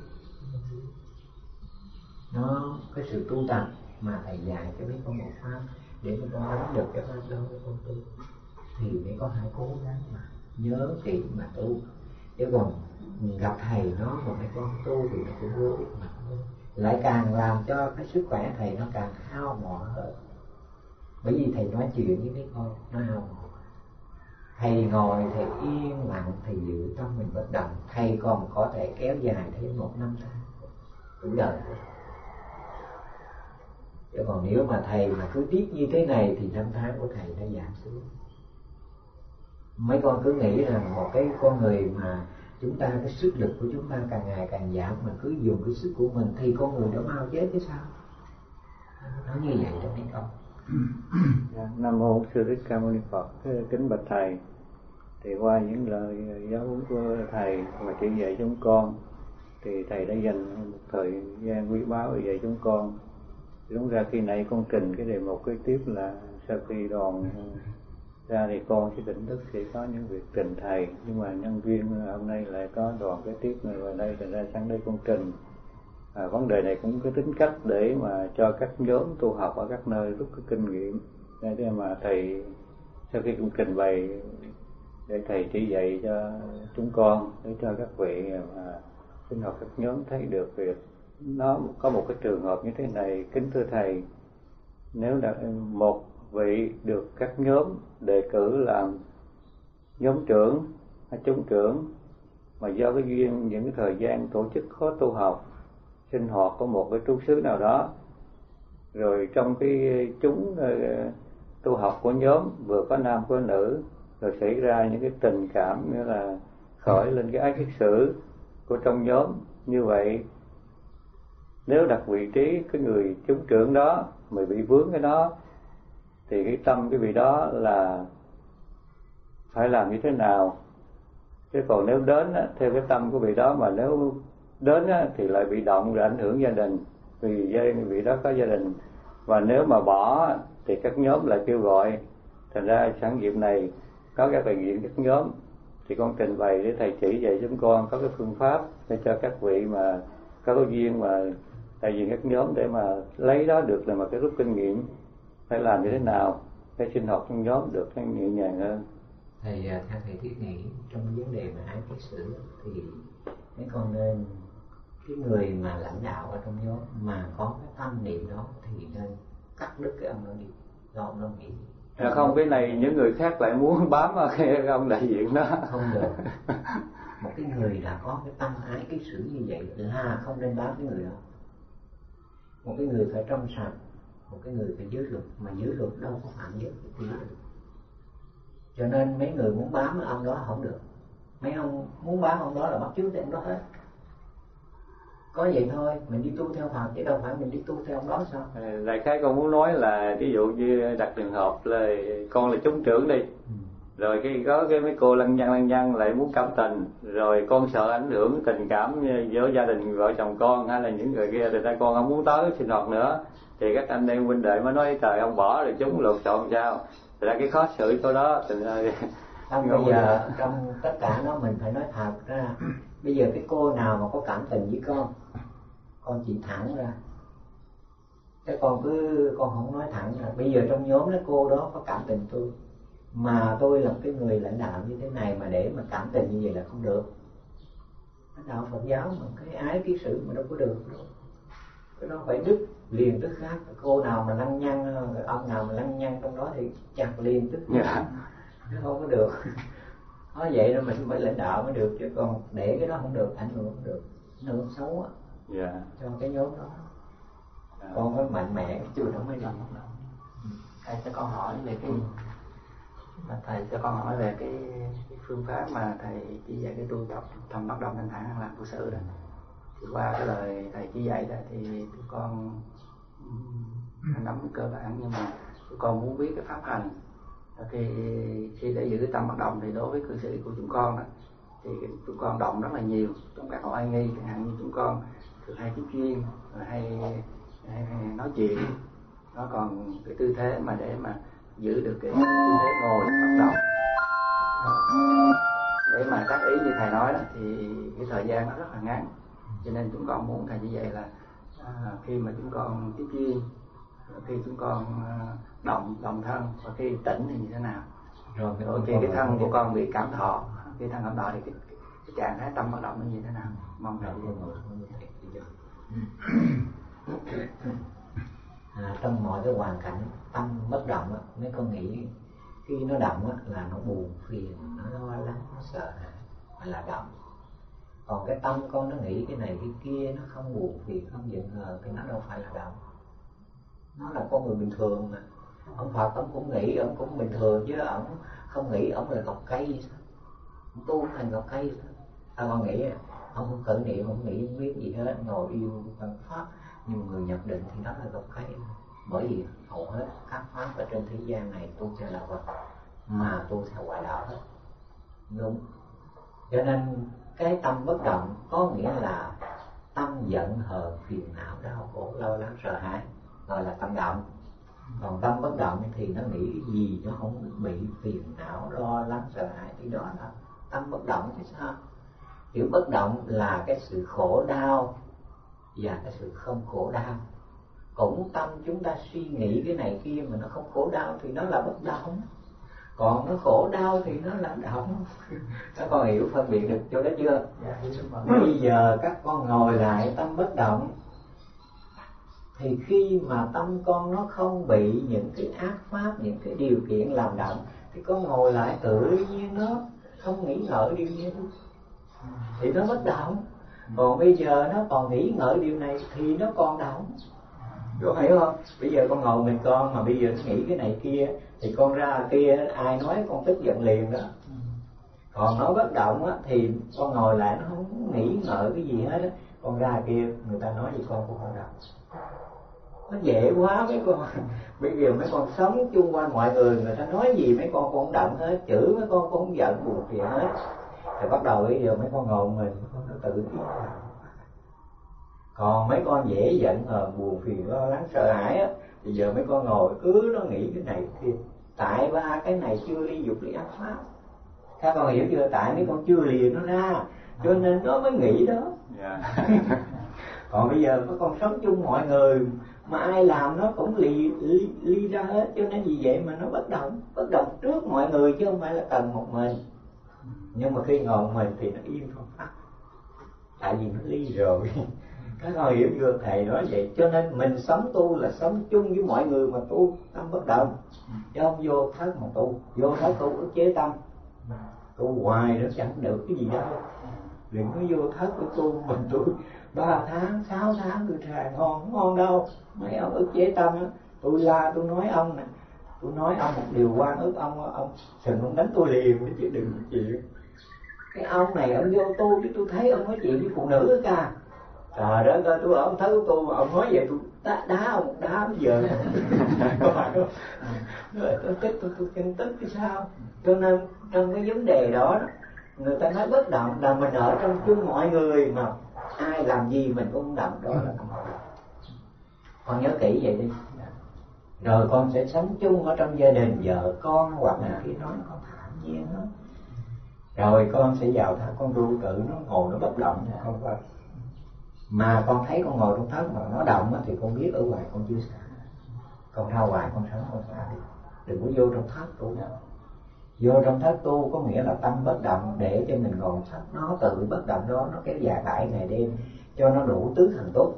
Speaker 2: nó cái sự tu tập mà thầy dạy cho mấy con một pháp, để mấy con nắm được cái pháp đó mấy con tu, thì mấy con hãy cố gắng mà nhớ kỹ mà tu. Chứ còn gặp thầy nó mà mấy con tu thì nó cũng vô ích mà, lại càng làm cho cái sức khỏe thầy nó càng hao mòn hơn. Bởi vì thầy nói chuyện với mấy con nó hao mòn. Thầy ngồi thầy yên lặng, thầy giữ tâm mình bất động, thầy còn có thể kéo dài thêm 1 năm tháng cũng đời. Chứ còn nếu mà thầy mà cứ tiếp như thế này thì năm tháng của thầy nó giảm xuống. Mấy con cứ nghĩ rằng một cái con người mà chúng ta, cái sức lực của chúng ta càng ngày càng giảm, mà cứ dùng cái sức của mình thì con người đó mau chết chứ sao? Nó như vậy đó mấy con.
Speaker 1: Nam mô Sư Thích Ca Mâu Ni Phật. Kính bạch thầy, thì qua những lời giáo huấn của thầy mà chỉ dạy chúng con, thì thầy đã dành một thời gian quý báu để dạy chúng con. Đúng ra khi nãy con trình cái đề mục kế tiếp là sau khi đoàn ra thì con sẽ tỉnh thức sẽ có những việc trình thầy, nhưng mà nhân viên hôm nay lại có đoàn kế tiếp này vào đây, thành ra sáng đây con trình. Vấn đề này cũng có tính cách để mà cho các nhóm tu học ở các nơi rút cái kinh nghiệm, để mà thầy sau khi cũng trình bày để thầy chỉ dạy cho chúng con, để cho các vị mà sinh hoạt các nhóm thấy được việc. Nó có một cái trường hợp như thế này, kính thưa thầy, nếu là một vị được các nhóm đề cử làm nhóm trưởng hay chúng trưởng, mà do cái duyên những cái thời gian tổ chức khó tu học, sinh hoạt của một cái trú xứ nào đó, rồi trong cái chúng tu học của nhóm vừa có nam có nữ, rồi xảy ra những cái tình cảm như là khởi lên cái ái kiết sử của trong nhóm như vậy, nếu đặt vị trí cái người chúng trưởng đó mà bị vướng cái đó, thì cái tâm cái vị đó là phải làm như thế nào? Chứ còn nếu đến theo cái tâm của vị đó, mà nếu đến thì lại bị động rồi ảnh hưởng gia đình, vì vị đó có gia đình. Và nếu mà bỏ thì các nhóm lại kêu gọi. Thành ra sẵn dịp này có các đại diện các nhóm, thì con trình bày để thầy chỉ dạy chúng con có cái phương pháp để cho các vị mà có cái duyên mà đại diện các nhóm, để mà lấy đó được là mà cái rút kinh nghiệm phải làm như thế nào để sinh hoạt trong nhóm được nhẹ nhàng hơn.
Speaker 2: Thầy theo thầy thiết nghĩ trong vấn đề mà ái kiết sử thì mấy con nên cái người mà lãnh đạo ở trong nhóm mà có đó thì nên cắt đứt cái ông đó đi, do ông đó nghĩ.
Speaker 1: Không, cái này những người khác lại muốn bám vào cái ông đại diện đó.
Speaker 2: Không được. Một cái người đã có cái tâm ái cái sự như vậy là không nên bám cái người đó. Một cái người phải trong sạch, một cái người phải giữ luật, mà giữ luật đâu có phạm giới thì được. Cho nên mấy người muốn bám ông đó không được. Mấy ông muốn bám ông đó là bắt chước ông đó hết. Có vậy thôi, mình đi tu theo Phật chứ đâu phải mình đi tu theo ông đó sao?
Speaker 1: Đại khái con muốn nói là ví dụ như đặt trường hợp là con là chúng trưởng đi, rồi có mấy cô lăng nhăng lại muốn cảm tình, rồi con sợ ảnh hưởng tình cảm giữa gia đình vợ chồng con hay là những người kia, thì ra con không muốn tới sinh hoạt nữa, thì các anh em huynh đệ mới nói trời ông bỏ rồi chúng lượt chọn sao, thì ra cái khó xử chỗ đó.
Speaker 2: Không, bây giờ trong tất cả nó mình phải nói thật ra. Bây giờ cái cô nào mà có cảm tình với con chỉ thẳng ra. Cái con không nói thẳng ra. Bây giờ trong nhóm đó cô đó có cảm tình tôi, mà tôi là cái người lãnh đạo như thế này mà để mà cảm tình như vậy là không được. Lãnh đạo Phật giáo mà cái ái cái sự mà đâu có được đâu. Cái đó phải đứt liền tức khác. Cô nào mà lăng nhăng, ông nào mà lăng nhăng trong đó thì chặt liền tức khác. Nó không có được. Nói vậy rồi mình phải lãnh đạo mới được, chứ còn để cái đó không được, ảnh hưởng không được, ảnh hưởng xấu á. Cho cái nhóm đó. Con phải mạnh mẽ chứ không mới làm.
Speaker 3: Thầy cho con hỏi về cái phương pháp mà thầy chỉ dạy cái tu tập trong bất động thanh thản an lạc của sự đó. Thì qua cái lời thầy chỉ dạy đó thì tụi con nắm cơ bản, nhưng mà tụi con muốn biết cái pháp hành. Khi để giữ tâm bất động thì đối với cư sĩ của chúng con đó, thì tụi con động rất là nhiều trong các oai nghi, chẳng hạn như chúng con thường hay tiếp duyên, hay nói chuyện. Nó còn cái tư thế mà để mà giữ được cái tư thế ngồi bất động để mà tác ý như thầy nói đó, thì cái thời gian nó rất là ngắn. Cho nên chúng con muốn thầy như vậy là khi mà chúng con tiếp duyên, khi chúng con động thân, và khi tỉnh thì như thế nào, rồi khi cái thân của con bị cảm thọ, khi thân cảm thọ thì cái trạng thái tâm bất động nó như thế nào. Mong thầy
Speaker 2: trong mọi cái hoàn cảnh tâm bất động á, mấy con nghĩ khi nó động á là nó buồn phiền, nó lo lắng, nó sợ hãi là động. Còn cái tâm con nó nghĩ cái này cái kia, nó không buồn phiền, không giận hờn thì nó đâu phải là động. Nó là con người bình thường mà. Ông Phật ông cũng nghĩ, ông cũng bình thường chứ ông không nghĩ ông là gốc cây sao? Ông tu thành gốc cây sao? Sao con nghĩ ông không khởi niệm, ông nghĩ không biết gì hết, ngồi yêu văn pháp. Nhưng mà người nhập định thì đó là gốc cây. Bởi vì hầu hết các pháp ở trên thế gian này tu theo là Phật, mà tu theo ngoại đạo hết. Đúng. Cho nên cái tâm bất động có nghĩa là tâm giận hờn phiền não đau khổ lo lắng sợ hãi, gọi là tâm động. Còn tâm bất động thì nó nghĩ cái gì nó không bị phiền não lo lắng sợ hãi, thì đó là tâm bất động chứ sao. Chữ bất động là cái sự khổ đau và cái sự không khổ đau. Cũng tâm chúng ta suy nghĩ cái này kia mà nó không khổ đau thì nó là bất động. Còn nó khổ đau thì nó là động. Các con hiểu phân biệt được chỗ đó chưa? Bây giờ các con ngồi lại tâm bất động, thì khi mà tâm con nó không bị những cái ác pháp, những cái điều kiện làm động, thì con ngồi lại tự nhiên nó không nghĩ ngợi điều gì, thì nó bất động. Còn bây giờ nó còn nghĩ ngợi điều này thì nó còn động. Con hiểu không? Bây giờ con ngồi mình con mà bây giờ nó nghĩ cái này kia, thì con ra kia ai nói con tức giận liền đó. Còn nó bất động á, thì con ngồi lại nó không nghĩ ngợi cái gì hết á. Con ra kia người ta nói gì con cũng không động. Nó dễ quá mấy con. Bây giờ mấy con sống chung quanh mọi người ta nói gì mấy con cũng không động hết, chửi mấy con cũng không giận buồn phiền hết. Thì bắt đầu bây giờ mấy con ngồi mình, con nó tự yên lặng. Còn mấy con dễ giận buồn phiền lo lắng sợ hãi á, thì giờ mấy con ngồi cứ nó nghĩ cái này kia. Tại ba cái này chưa ly dục ly ác pháp. Các con hiểu chưa? Tại mấy con chưa lìa nó ra, cho nên nó mới nghĩ đó. Còn bây giờ mấy con sống chung mọi người, mà ai làm nó cũng ly ra hết. Cho nên vì vậy mà nó bất động trước mọi người chứ không phải là cần một mình. Nhưng mà khi ngồi một mình thì nó yên không phát, tại vì nó ly rồi.
Speaker 3: Các con hiểu chưa? Thầy nói vậy. Cho nên mình sống tu là sống chung với mọi người mà tu tâm bất động, chứ không vô thất mà tu. Vô thất tu ức chế tâm, tu hoài nó chẳng được cái gì đâu. Đừng có vô thất của tu mình tu 3 tháng, 6 tháng tôi trà ngon, không ngon đâu. Mấy ông ức chế tâm á, tôi la tôi nói ông nè, tôi nói ông một điều quan ức ông sừng ông đánh tôi liền, chứ đừng chuyện. Cái ông này ông vô tu chứ tôi thấy ông nói chuyện với phụ nữ cả. Trời đất ơi, tôi ở ông thấy tôi mà ông nói vậy tôi đá ông một đá bây giờ. Có phải không? Rồi tôi chân tức cái sao? Cho nên trong cái vấn đề đó, người ta nói bất động là mình ở trong chung mọi người mà ai làm gì mình cũng không động, đó là không động. Con nhớ kỹ vậy đi. Rồi con sẽ sống chung ở trong gia đình, vợ con hoặc là khi nói con thản nhiên đó. Rồi con sẽ vào thác con ru tự nó ngồi nó bất động không phải. Mà con thấy con ngồi trong thất mà nó động thì con biết ở ngoài con chưa xả. Con ra ngoài con sống con xả đi. Đừng có vô trong thất tu. Vô trong thất tu có nghĩa là tâm bất động, để cho mình ngồi thất nó tự bất động đó, nó kéo dài 7 ngày đêm cho nó đủ tứ thần tốt.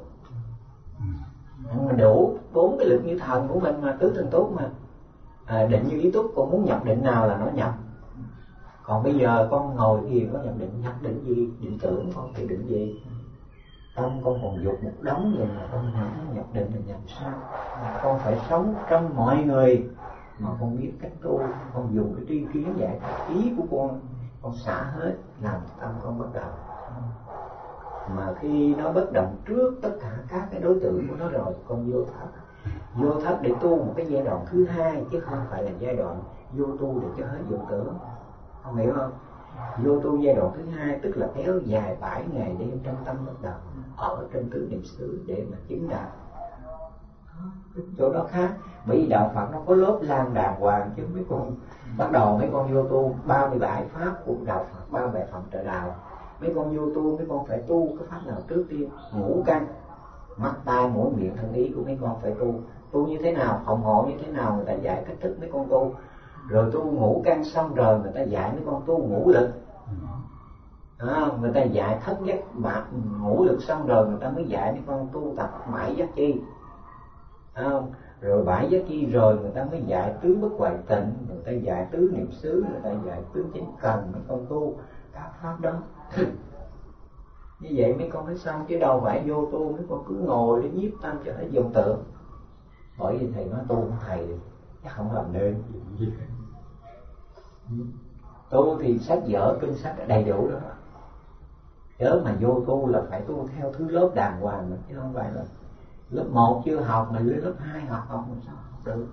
Speaker 3: Mình đủ 4 cái lực như thần của mình mà, tứ thần tốt mà. Định như ý túc, con muốn nhập định nào là nó nhập. Còn bây giờ con ngồi thiền có nhập định gì? Định tưởng con thì định gì? Tâm con còn dục một đống rồi mà con nhập định thì nhập sao? Con phải sống trong mọi người mà con biết cách tu, con dùng cái tri kiến giải ý của con xả hết, làm tâm con bất động. Mà khi nó bất động trước tất cả các cái đối tượng của nó rồi, con vô thất. Vô thất để tu một cái giai đoạn thứ hai, chứ không phải là giai đoạn vô tu để cho hết vọng tưởng. Không hiểu không? Vô tu giai đoạn thứ hai tức là kéo dài 7 ngày đêm trong tâm bất động, ở trong tứ niệm xứ để mà chứng đạo. Chỗ đó khác. Bởi vì đạo Phật nó có lớp lan đàng hoàng, chứ mấy con bắt đầu mấy con vô tu 37 pháp của đạo Phật, 37 phẩm trợ đạo. Mấy con vô tu, mấy con phải tu cái pháp nào trước tiên? Ngũ căn, mắt tai mũi miệng thân ý của mấy con phải tu. Tu như thế nào, phòng hộ như thế nào, người ta dạy cách thức mấy con tu. Rồi tu ngũ căn xong rồi người ta dạy mấy con tu ngũ lực. Người ta dạy thất giác ngũ lực xong rồi người ta mới dạy mấy con tu tập 7 giác chi. Rồi 7 giác chi rồi người ta mới dạy tứ bất hoại tịnh, người ta dạy tứ niệm xứ, người ta dạy tứ chánh cần, mấy con tu các pháp đó. Như vậy mấy con mới xong, chứ đâu phải vô tu mấy con cứ ngồi để nhiếp tâm cho nó vọng tưởng. Bởi vì thầy nói tu của thầy chắc không làm nên gì. Tu thì sách vở kinh sách đầy đủ đó, chớ mà vô tu là phải tu theo thứ lớp đàng hoàng mà, chứ không phải là lớp 1 chưa học mà lên lớp 2 học làm sao học được.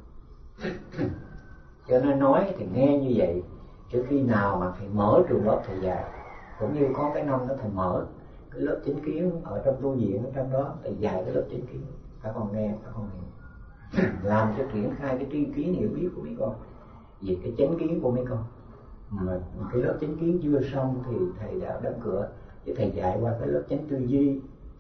Speaker 3: Cho nên nói thì nghe như vậy, chứ khi nào mà thầy mở trường lớp thầy dạy, cũng như có cái năm đó thầy mở cái lớp chánh kiến ở trong tu viện, ở trong đó thầy dạy cái lớp chánh kiến, các con nghe, các con hiểu, làm cho triển khai cái tri kiến hiểu biết của mấy con về cái chánh kiến của mấy con. Mà cái lớp chánh kiến chưa xong thì thầy đã đóng cửa, chứ thầy dạy qua cái lớp chánh tư duy,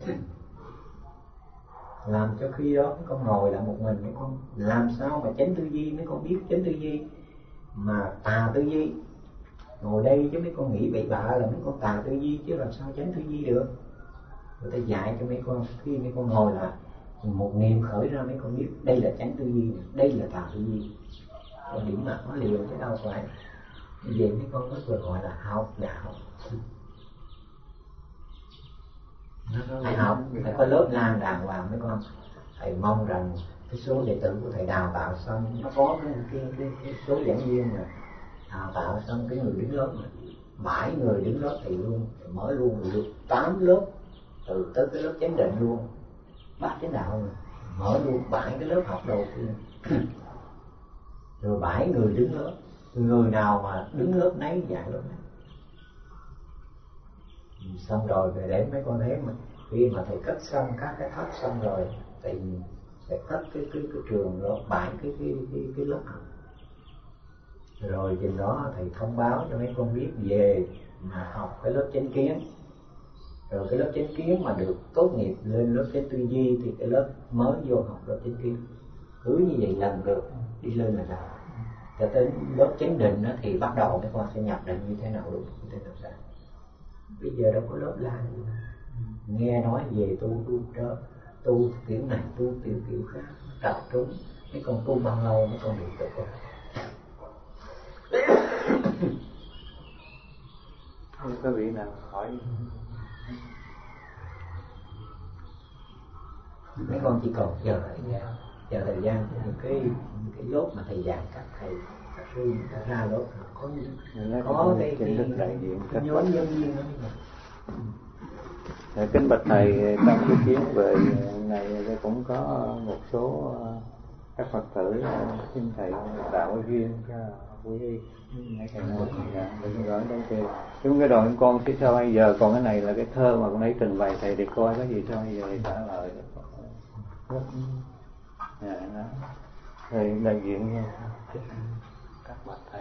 Speaker 3: làm cho khi đó mấy con ngồi lại một mình, mấy con làm sao mà chánh tư duy, mấy con biết chánh tư duy mà tà tư duy. Ngồi đây chứ mấy con nghĩ bậy bạ là mấy con tà tư duy, chứ làm sao chánh tư duy được. Người ta dạy cho mấy con, khi mấy con ngồi lại một niệm khởi ra, mấy con biết đây là chánh tư duy, đây là tà tư duy. Còn điểm mặt nó liền chứ đâu phải. Vậy mấy con mới vừa gọi là học đạo. Thầy học, thầy có lớp lan đàng hoàng mấy con. Thầy mong rằng cái số đệ tử của thầy đào tạo xong, nó có cái số giảng viên mà đào tạo xong cái người đứng lớp mà 7 người đứng lớp thầy luôn, thầy mở luôn được 8 lớp, từ tới cái lớp chánh định luôn, 3 chánh đạo rồi, mở luôn 7 cái lớp học đầu tiên. Rồi 7 người đứng lớp, người nào mà đứng lớp nấy dạy lớp nấy. Xong rồi về đến mấy con thấy mà khi mà thầy cất xong các cái thất xong rồi, thầy sẽ cất cái trường đó 7 cái lớp học. Rồi chừng đó thầy thông báo cho mấy con biết về mà học cái lớp chánh kiến. Rồi cái lớp chánh kiến mà được tốt nghiệp lên lớp chánh tư duy thì cái lớp mới vô học lớp chánh kiến. Cứ như vậy lần lượt đi lên là được. Cho tới lớp chánh định đó, thì bắt đầu mấy con sẽ nhập định như thế nào đúng, như thế nào sao. Bây giờ đâu có lớp la gì đâu.
Speaker 2: nghe nói về tu kiểu này, tu kiểu khác, tập trung mấy con tu bao lâu mấy con được rồi.
Speaker 1: Không có vị nào hỏi.
Speaker 2: Mấy con chỉ còn chờ thời gian những cái lốt mà thầy dạy các thầy các sư ra lốt có cái
Speaker 1: đại diện
Speaker 2: nhóm nhân viên đó.
Speaker 1: Kính bạch thầy, trong cái chuyến về này cũng có một số các Phật tử xin thầy tạo cái duyên cho quý y mấy thầy nói đừng nói đến kia. Đúng cái đoạn con phía sau bây giờ còn cái này là cái thơ mà con ấy trình bày thầy để coi cái gì sau bây giờ trả lời đó. Thầy đại diện các bạch thầy.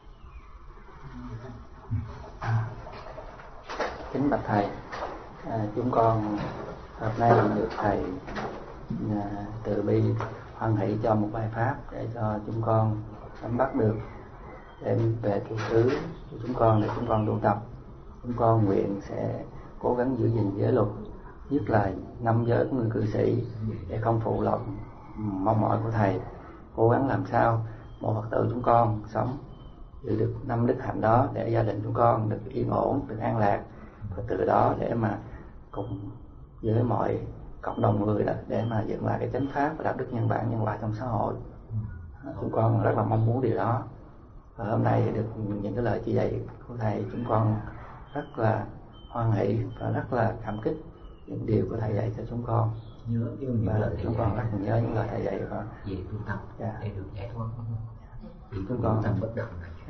Speaker 3: Kính bạch thầy, chúng con hôm nay được thầy từ bi hoan hỷ cho một bài pháp để cho chúng con nắm bắt được đem về tu xứ của chúng con để chúng con tu tập. Chúng con nguyện sẽ cố gắng giữ gìn giới luật, nhất là 5 giới của người cư sĩ, để không phụ lòng mong mỏi của thầy. Cố gắng làm sao một Phật tử chúng con sống giữ được 5 đức hạnh đó để gia đình chúng con được yên ổn, được an lạc, và từ đó để mà cùng với mọi cộng đồng người đó để mà dựng lại cái chánh pháp và đạo đức nhân bản nhân loại trong xã hội. Chúng con rất là mong muốn điều đó, và hôm nay được những cái lời chỉ dạy của thầy, chúng con rất là hoan hỷ và rất là cảm kích những điều của thầy dạy cho chúng con.
Speaker 2: Nhớ yêu những lời
Speaker 3: chúng con rất là nhớ những lời thầy dạy và
Speaker 2: về tu tập để được giải thoát. Vì
Speaker 3: chúng con
Speaker 2: tâm bất động này.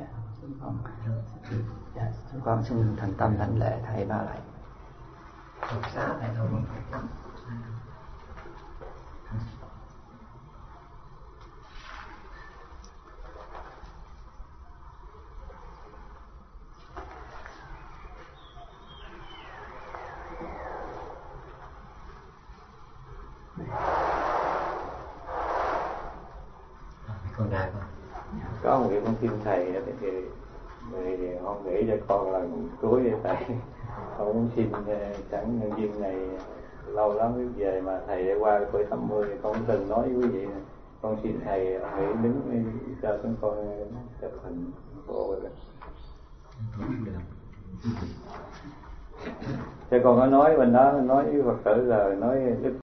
Speaker 3: Chúng con xin thành tâm đảnh lễ thầy ba lạy.
Speaker 2: Học xá thầy đâu mà con ra con.
Speaker 1: Có một việc con xin thầy thì con nghĩ cho con là cuối với thầy. Con muốn xin chẳng nhân viên này lâu lắm mới về mà thầy đã qua tuổi 80 thì con từng nói với quý vị này, con xin thầy hãy đứng cho chúng con chụp hình bộ rồi. Chứ con có nói bên đó nói với Phật tử là nói